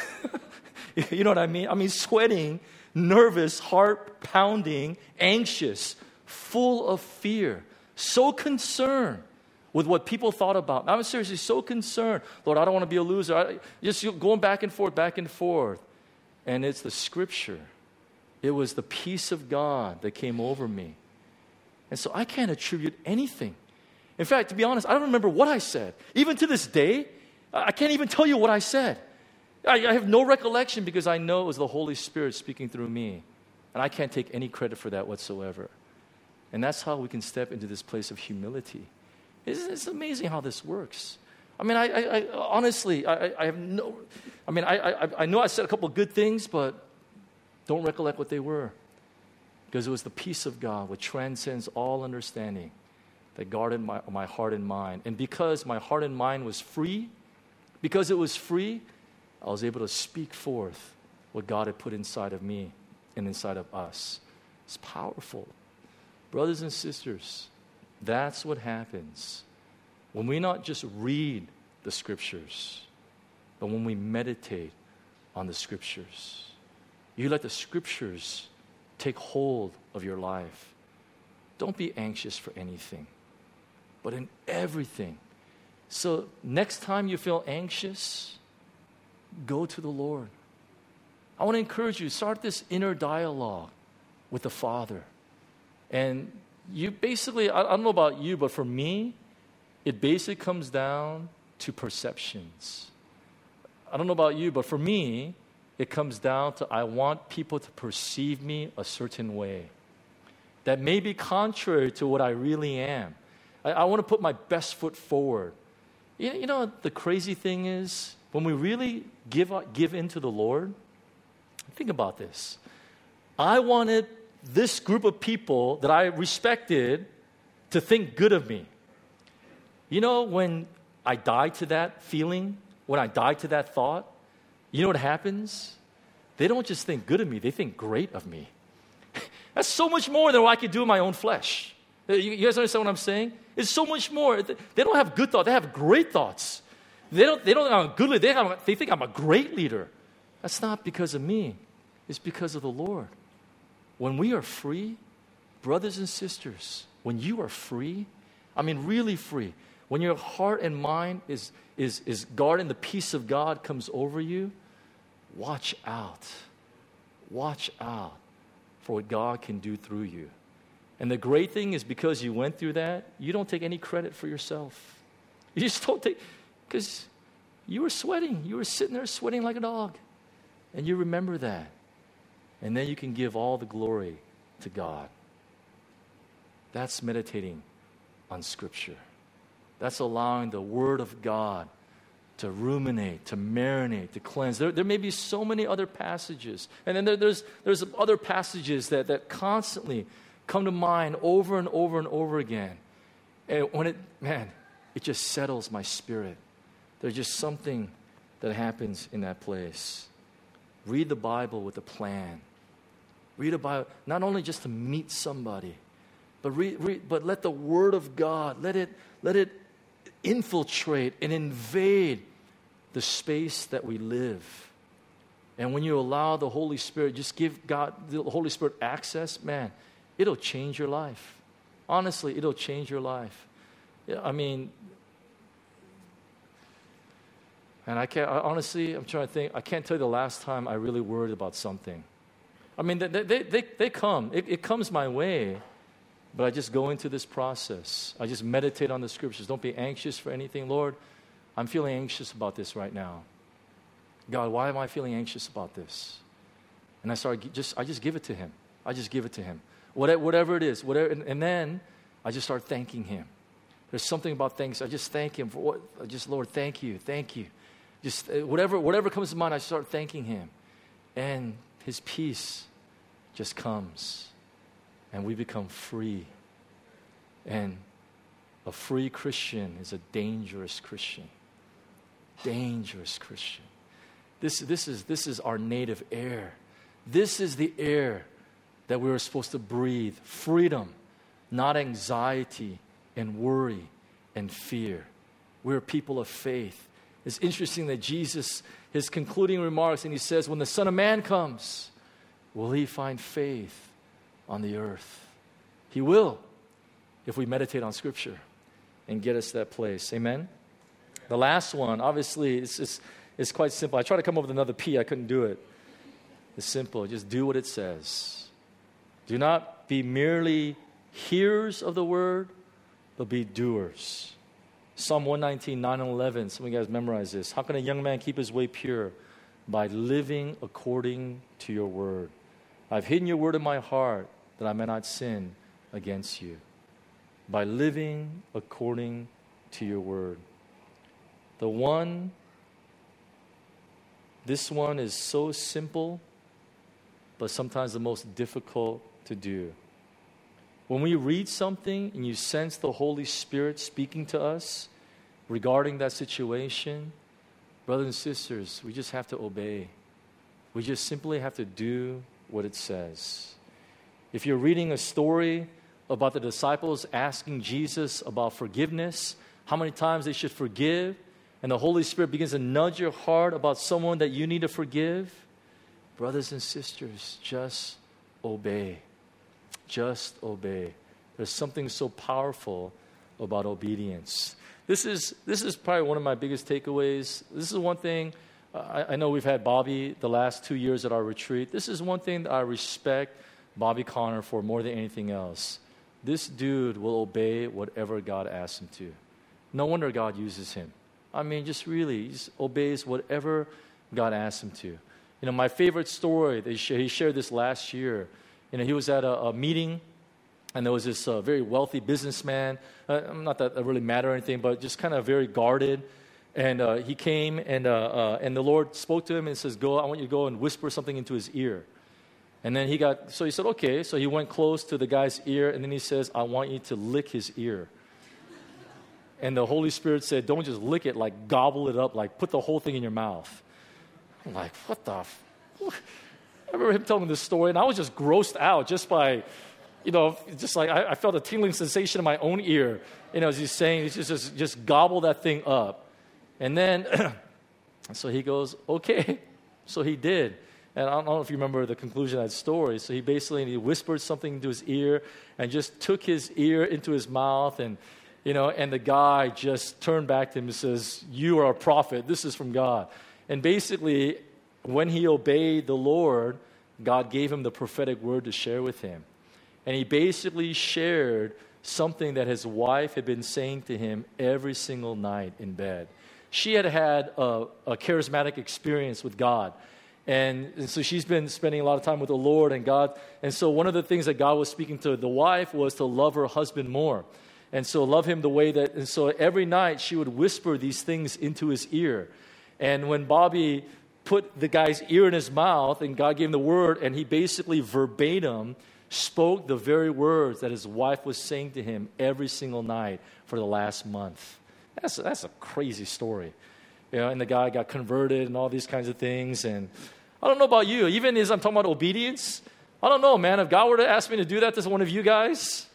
You know what I mean? I mean, sweating, nervous, heart pounding, anxious, full of fear, so concerned with what people thought about. I was seriously so concerned. Lord, I don't want to be a loser. Just going back and forth, back and forth. And it's the scripture. It was the peace of God that came over me. And so I can't attribute anything. In fact, to be honest, I don't remember what I said. Even to this day, I can't even tell you what I said. I have no recollection because I know it was the Holy Spirit speaking through me. And I can't take any credit for that whatsoever. And that's how we can step into this place of humility. It's amazing how this works. I mean, I honestly, I have no, I mean, I know I said a couple of good things, but don't recollect what they were. Because it was the peace of God which transcends all understanding that guarded my heart and mind. And because my heart and mind was free, because it was free, I was able to speak forth what God had put inside of me and inside of us. It's powerful. Brothers and sisters, that's what happens when we not just read the scriptures, but when we meditate on the scriptures. You let the scriptures take hold of your life. Don't be anxious for anything, but in everything. So next time you feel anxious, go to the Lord. I want to encourage you, start this inner dialogue with the Father. And you basically, I don't know about you, but for me, it basically comes down to perceptions. I don't know about you, but for me, it comes down to I want people to perceive me a certain way that may be contrary to what I really am. I want to put my best foot forward. You know, the crazy thing is, when we really give in to the Lord, think about this. I wanted this group of people that I respected to think good of me. You know, when I die to that feeling, when I die to that thought, you know what happens? They don't just think good of me, they think great of me. That's so much more than what I could do in my own flesh. You guys understand what I'm saying? It's so much more. They don't have good thoughts, they have great thoughts. They don't think I'm a good leader, they think I'm a great leader. That's not because of me. It's because of the Lord. When we are free, brothers and sisters, when you are free, I mean really free, when your heart and mind is guarded and the peace of God comes over you, watch out. Watch out for what God can do through you. And the great thing is because you went through that, you don't take any credit for yourself. You just don't take, because you were sweating. You were sitting there sweating like a dog. And you remember that. And then you can give all the glory to God. That's meditating on Scripture. That's allowing the Word of God to ruminate, to marinate, to cleanse. There may be so many other passages. And then there's other passages that constantly come to mind over and over and over again. And when it just settles my spirit. There's just something that happens in that place. Read the Bible with a plan. Read the Bible not only just to meet somebody, but but let the Word of God, let it infiltrate and invade the space that we live. And when you allow the Holy Spirit, just give God, the Holy Spirit access, man, it'll change your life. Honestly, it'll change your life. I mean, and I'm trying to think, I can't tell you the last time I really worried about something. I mean, they come. It comes my way, but I just go into this process. I just meditate on the Scriptures. Don't be anxious for anything. Lord, I'm feeling anxious about this right now. God, why am I feeling anxious about this? And I just give it to Him. I just give it to Him. Whatever it is, and then I just start thanking Him. There's something about thanks. I just thank Him for what. Lord, thank you. Just whatever comes to mind, I start thanking Him, and His peace just comes, and we become free. And a free Christian is a dangerous Christian. Dangerous Christian. This is our native air. This is the air that we were supposed to breathe. Freedom, not anxiety and worry and fear. We're people of faith. It's interesting that Jesus, His concluding remarks, and He says, when the Son of Man comes, will He find faith on the earth? He will, if we meditate on Scripture and get us to that place. Amen? The last one, obviously, it's quite simple. I tried to come up with another P. I couldn't do it. It's simple. Just do what it says. Do not be merely hearers of the word, but be doers. Psalm 119, 9 and 11. Some of you guys memorize this. How can a young man keep his way pure? By living according to your word. I've hidden your word in my heart that I may not sin against you. By living according to your word. This one is so simple, but sometimes the most difficult to do. When we read something and you sense the Holy Spirit speaking to us regarding that situation, brothers and sisters, we just have to obey. We just simply have to do what it says. If you're reading a story about the disciples asking Jesus about forgiveness, how many times they should forgive, and the Holy Spirit begins to nudge your heart about someone that you need to forgive, brothers and sisters, just obey. Just obey. There's something so powerful about obedience. This is probably one of my biggest takeaways. This is one thing, I know we've had Bobby the last 2 years at our retreat. This is one thing that I respect Bobby Connor for more than anything else. This dude will obey whatever God asks him to. No wonder God uses him. I mean, he just obeys whatever God asks him to. You know, my favorite story, he shared this last year. You know, he was at a meeting, and there was this very wealthy businessman. Not that it really mattered or anything, but just kind of very guarded. And he came, and the Lord spoke to him and says, "Go! I want you to go and whisper something into his ear." And then he said, okay. So he went close to the guy's ear, and then he says, I want you to lick his ear. And the Holy Spirit said, don't just lick it, like gobble it up, like put the whole thing in your mouth. I'm like, what the? I remember him telling me this story, and I was just grossed out just by, just like I felt a tingling sensation in my own ear. As he's saying, just gobble that thing up. And then, so he goes, okay. So he did. And I don't know if you remember the conclusion of that story. So he whispered something into his ear and just took his ear into his mouth. And the guy just turned back to him and says, you are a prophet. This is from God. And basically, when he obeyed the Lord, God gave him the prophetic word to share with him. And he basically shared something that his wife had been saying to him every single night in bed. She had a charismatic experience with God. And so she's been spending a lot of time with the Lord and God. And so one of the things that God was speaking to the wife was to love her husband more. And so love him the way that, and so every night she would whisper these things into his ear. And when Bobby put the guy's ear in his mouth and God gave him the word, and he basically verbatim spoke the very words that his wife was saying to him every single night for the last month. That's a crazy story. And the guy got converted and all these kinds of things. And I don't know about you, even as I'm talking about obedience, I don't know, man, if God were to ask me to do that to one of you guys,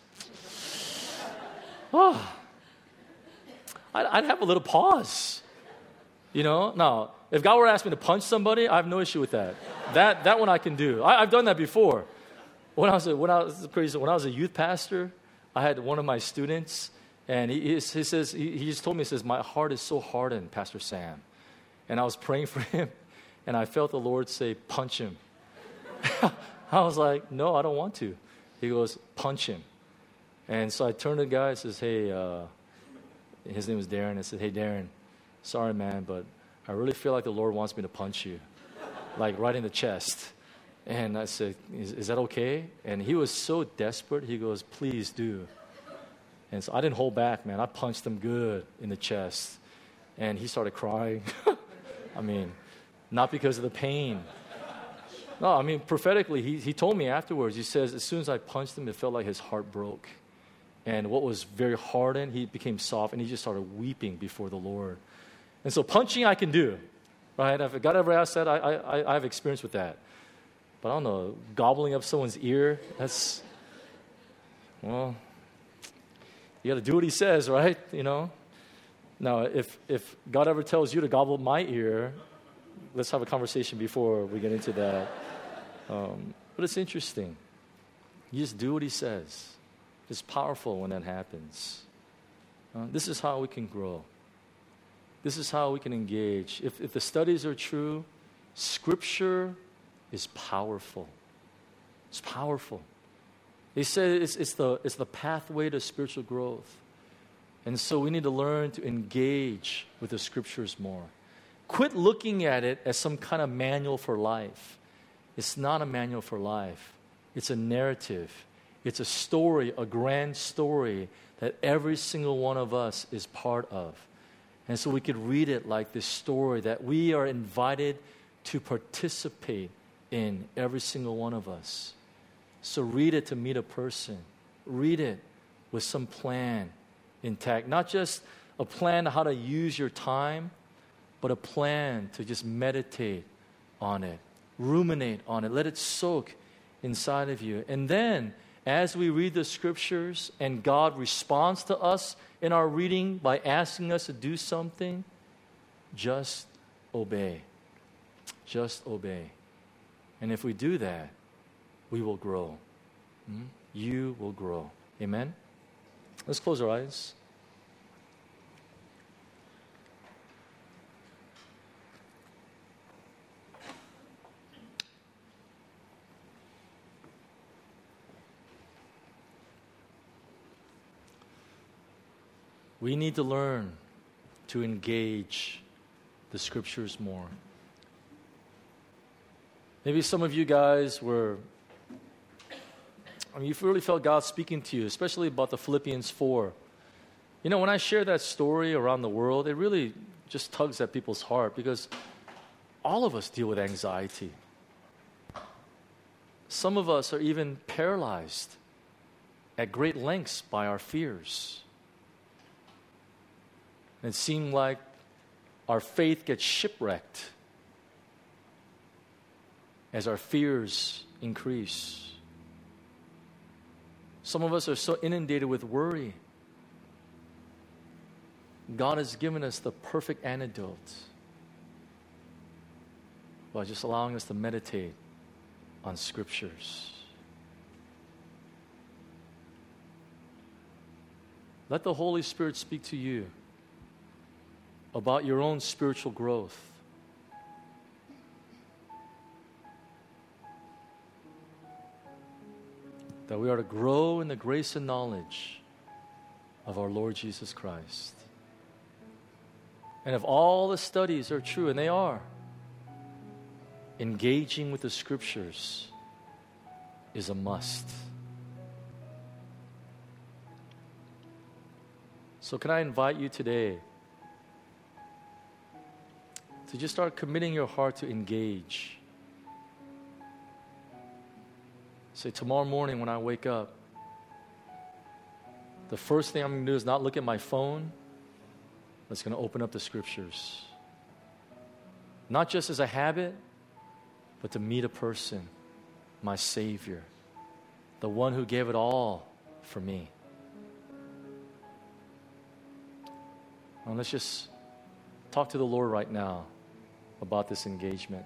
I'd have a little pause. Now, if God were to ask me to punch somebody, I have no issue with that. That one I can do. I've done that before. When I was a youth pastor, I had one of my students, and he just told me, my heart is so hardened, Pastor Sam. And I was praying for him, and I felt the Lord say, punch him. I was like, no, I don't want to. He goes, punch him. And so I turned to the guy and says, hey, his name was Darren. I said, hey, Darren, sorry, man, but I really feel like the Lord wants me to punch you, like right in the chest. And I said, is that okay? And he was so desperate. He goes, please do. And so I didn't hold back, man. I punched him good in the chest. And he started crying. Not because of the pain. No, prophetically, he told me afterwards, he says, as soon as I punched him, it felt like his heart broke. And what was very hardened, he became soft, and he just started weeping before the Lord. And so punching I can do, right? If God ever asked that, I have experience with that. But I don't know, gobbling up someone's ear, you got to do what he says, right? Now, if God ever tells you to gobble up my ear, let's have a conversation before we get into that. But it's interesting. You just do what he says. It's powerful when that happens. This is how we can grow. This is how we can engage. If the studies are true, Scripture is powerful. It's powerful. They say it's the pathway to spiritual growth. And so we need to learn to engage with the Scriptures more. Quit looking at it as some kind of manual for life. It's not a manual for life. It's a narrative. It's a story, a grand story that every single one of us is part of. And so we could read it like this story that we are invited to participate in, every single one of us. So read it to meet a person. Read it with some plan intact. Not just a plan how to use your time, but a plan to just meditate on it, ruminate on it, let it soak inside of you. And then, as we read the Scriptures and God responds to us in our reading by asking us to do something, just obey. Just obey. And if we do that, we will grow. You will grow. Amen? Let's close our eyes. We need to learn to engage the Scriptures more. Maybe some of you guys you really felt God speaking to you, especially about the Philippians 4. When I share that story around the world, it really just tugs at people's heart because all of us deal with anxiety. Some of us are even paralyzed at great lengths by our fears. It seems like our faith gets shipwrecked as our fears increase. Some of us are so inundated with worry. God has given us the perfect antidote by just allowing us to meditate on Scriptures. Let the Holy Spirit speak to you about your own spiritual growth. That we are to grow in the grace and knowledge of our Lord Jesus Christ. And if all the studies are true, and they are, engaging with the Scriptures is a must. So can I invite you today to just start committing your heart to engage. Say, tomorrow morning when I wake up, the first thing I'm going to do is not look at my phone. I'm just going to open up the Scriptures. Not just as a habit, but to meet a person, my Savior, the one who gave it all for me. Now let's just talk to the Lord right now about this engagement.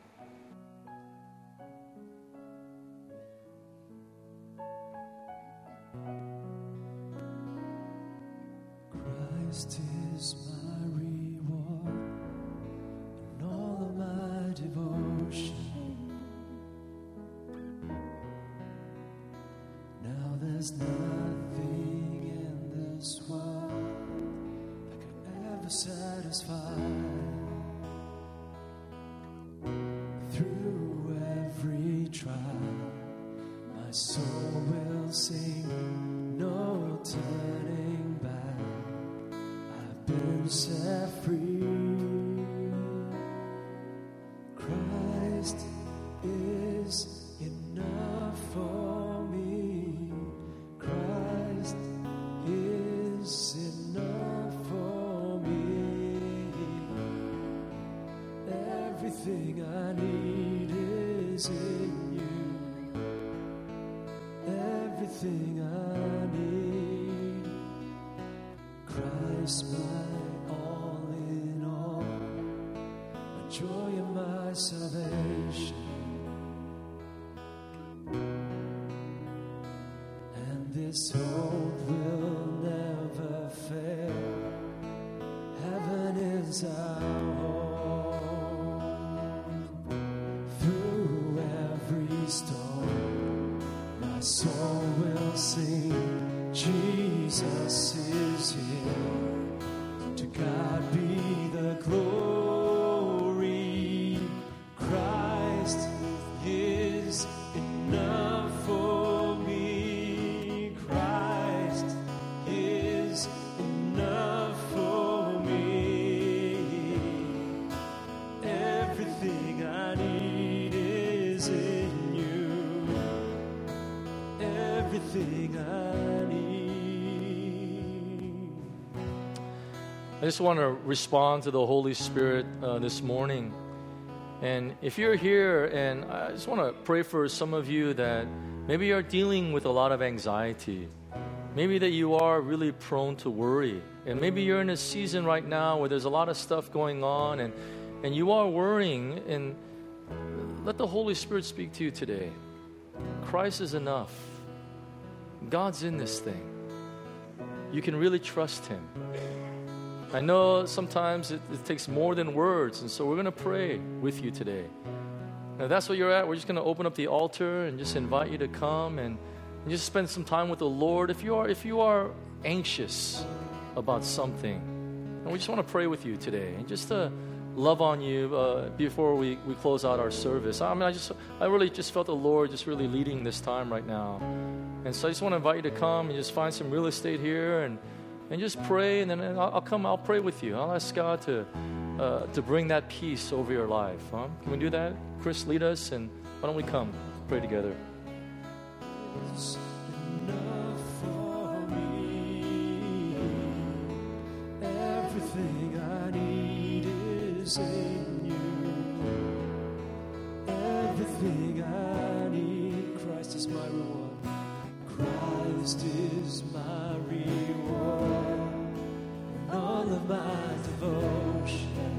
Christ is my reward and all of my devotion. Now there's nothing in this world that could ever satisfy. Through every trial, my soul will sing, no turning back. I've been set free. Christ is enough for me. Christ is enough for me. Everything I need is in you. Everything I need. Christ, my all in all, my joy and my salvation. And this hope will never fail. Heaven is our home. Through every storm, my soul will sing, Jesus is here. To God be the glory. Christ is enough for me. Christ is enough for me. Everything I need is in you. Everything I need.
I just want to respond to the Holy Spirit this morning. And if you're here, and I just want to pray for some of you that maybe you're dealing with a lot of anxiety. Maybe that you are really prone to worry. And maybe you're in a season right now where there's a lot of stuff going on and you are worrying. And let the Holy Spirit speak to you today. Christ is enough. God's in this thing. You can really trust Him. I know sometimes it takes more than words, and so we're going to pray with you today. Now, if that's where you're at, we're just going to open up the altar and just invite you to come and just spend some time with the Lord. If you are anxious about something, and we just want to pray with you today and just to love on you before we close out our service. I really just felt the Lord just really leading this time right now. And so I just want to invite you to come and just find some real estate here and just pray, and then I'll pray with you. I'll ask God to bring that peace over your life. Can we do that? Chris, lead us, and why don't we come? pray together.
Is enough for me. Everything I need is in you. Everything I need, Christ is my reward. Christ is my reward. All of my devotion.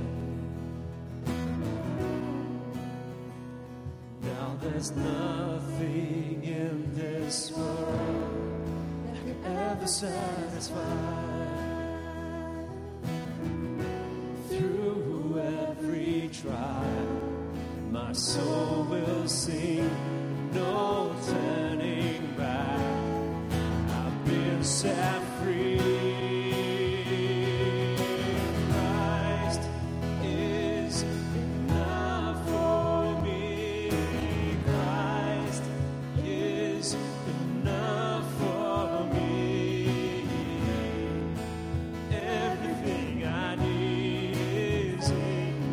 Now there's nothing in this world that can ever satisfy. Through every trial, my soul will sing, no turning back. I've been set free. Christ is enough for me. Christ is enough for me. Everything I need is in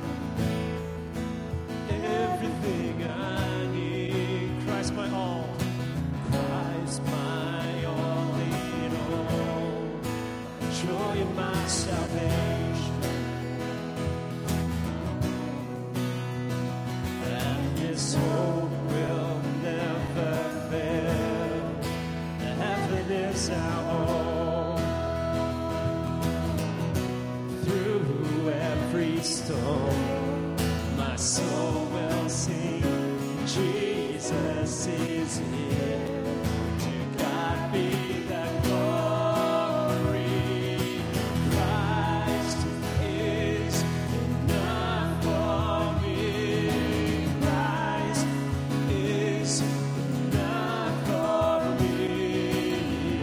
you. Everything I need, Christ my all. Christ my all in all. Joy in my salvation. And His hope will never fail. Heaven is our home. Through every storm, my soul will sing. Jesus is here. To God be the glory. Christ is enough for me. Christ is enough for me.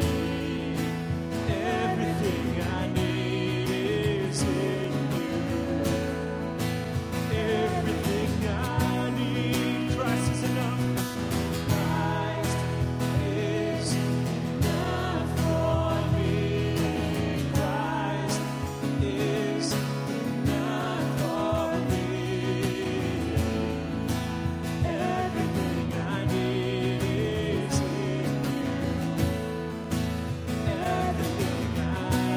Everything I need is in you. Everything I need, Christ is enough. Christ is enough for me. Christ is enough for me. Everything I need is in you. Everything I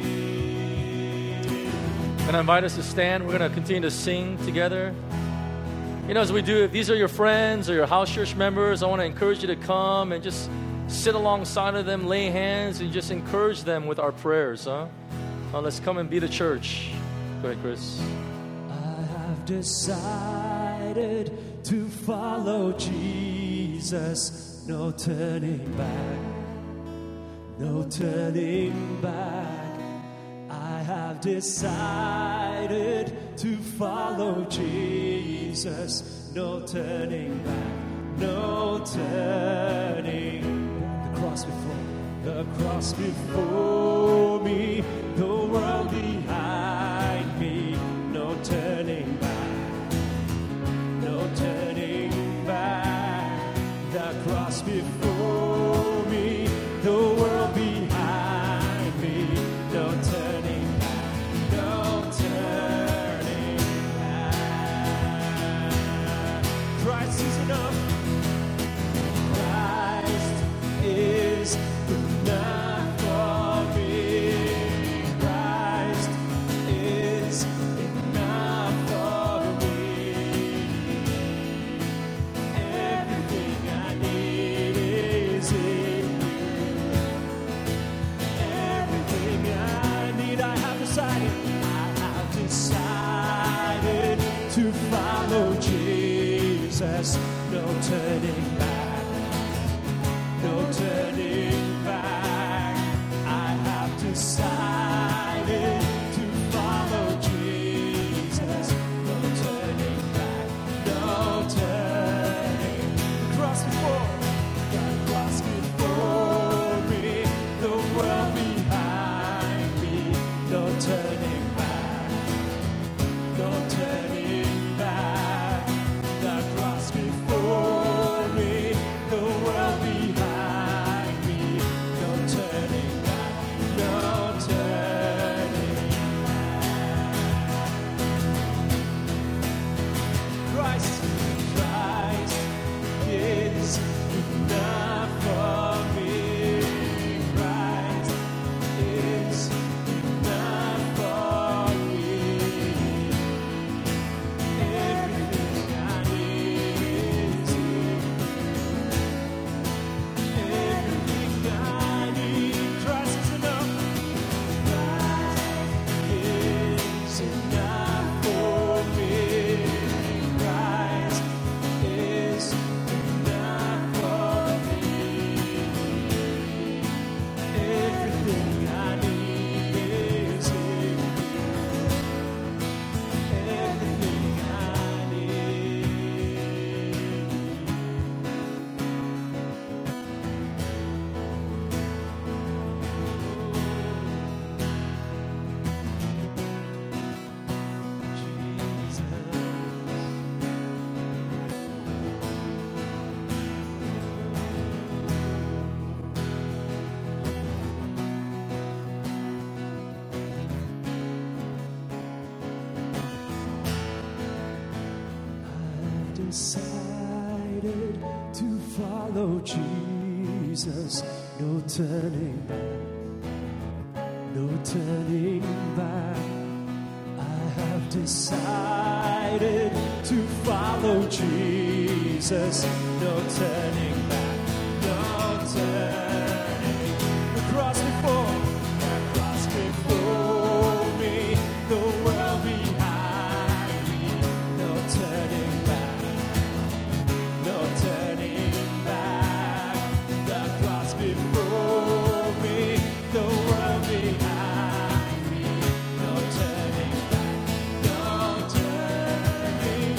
need.
And I invite us to stand. We're going to continue to sing together. You know, as we do, if these are your friends or your house church members, I want to encourage you to come and just sit alongside of them, lay hands, and just encourage them with our prayers. Let's come and be the church. Go ahead, Chris.
I have decided to follow Jesus. No turning back. No turning back. I have decided to follow Jesus. No turning back. No turning. The cross before me, the world behind me. No turning back. No turning back. The cross before me, the world behind me. No turning back. No turning back. Christ is enough. Christ is enough for me. Christ is enough for me. Everything I need is in you. Everything I need, I have decided. I have decided to follow Jesus. No turning back. No turning back. I have decided to follow Jesus. No turning back. No turning. The cross before me, the world behind me. No turning back. No turning back. The cross before me, decided to follow Jesus. No turning back, no turning back. I have decided to follow Jesus. No turning back, no turning. The cross before me, the world behind me. No turning back, no turning back. The cross before me, the world behind me. No turning back, no turning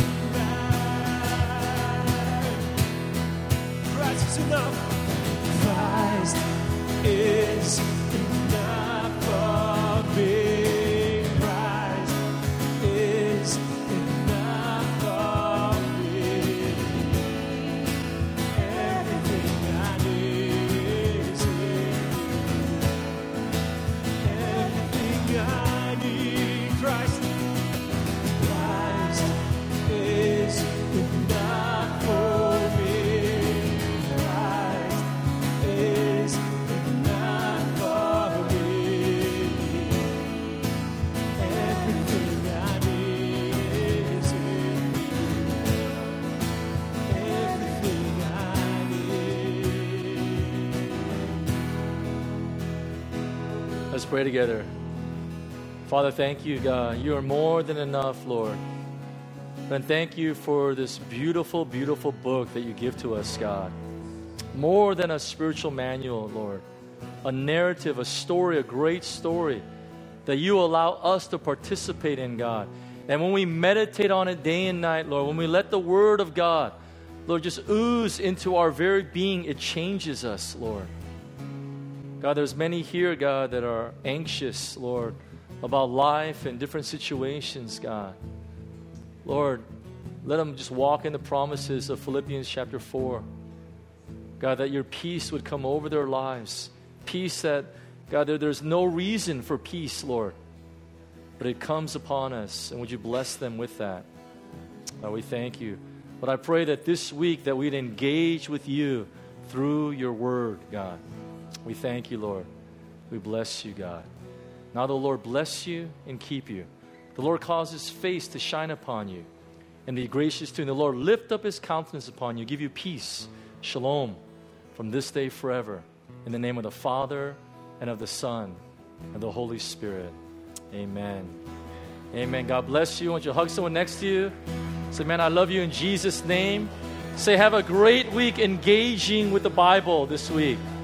back. Christ is enough. Christ is enough for me. Christ is enough for me. Everything I need is in you. Everything I need, Christ. Christ is enough for me. Christ is enough for me. Everything I need is in you. Everything I need.
Let's pray together. Father, thank you, God. You are more than enough, Lord. And thank you for this beautiful, beautiful book that you give to us, God. More than a spiritual manual, Lord. A narrative, a story, a great story that you allow us to participate in, God. And when we meditate on it day and night, Lord, when we let the Word of God, Lord, just ooze into our very being, it changes us, Lord. God, there's many here, God, that are anxious, Lord, about life and different situations, God. Lord, let them just walk in the promises of Philippians chapter 4. God, that your peace would come over their lives. Peace that, God, there's no reason for peace, Lord. But it comes upon us, and would you bless them with that? Lord, we thank you. But I pray that this week that we'd engage with you through your word, God. We thank you, Lord. We bless you, God. Now the Lord bless you and keep you. The Lord cause his face to shine upon you and be gracious to you. And the Lord lift up his countenance upon you, give you peace, shalom, from this day forever. In the name of the Father and of the Son and the Holy Spirit. Amen. Amen. God bless you. I want you to hug someone next to you. Say, man, I love you in Jesus' name. Say, have a great week engaging with the Bible this week.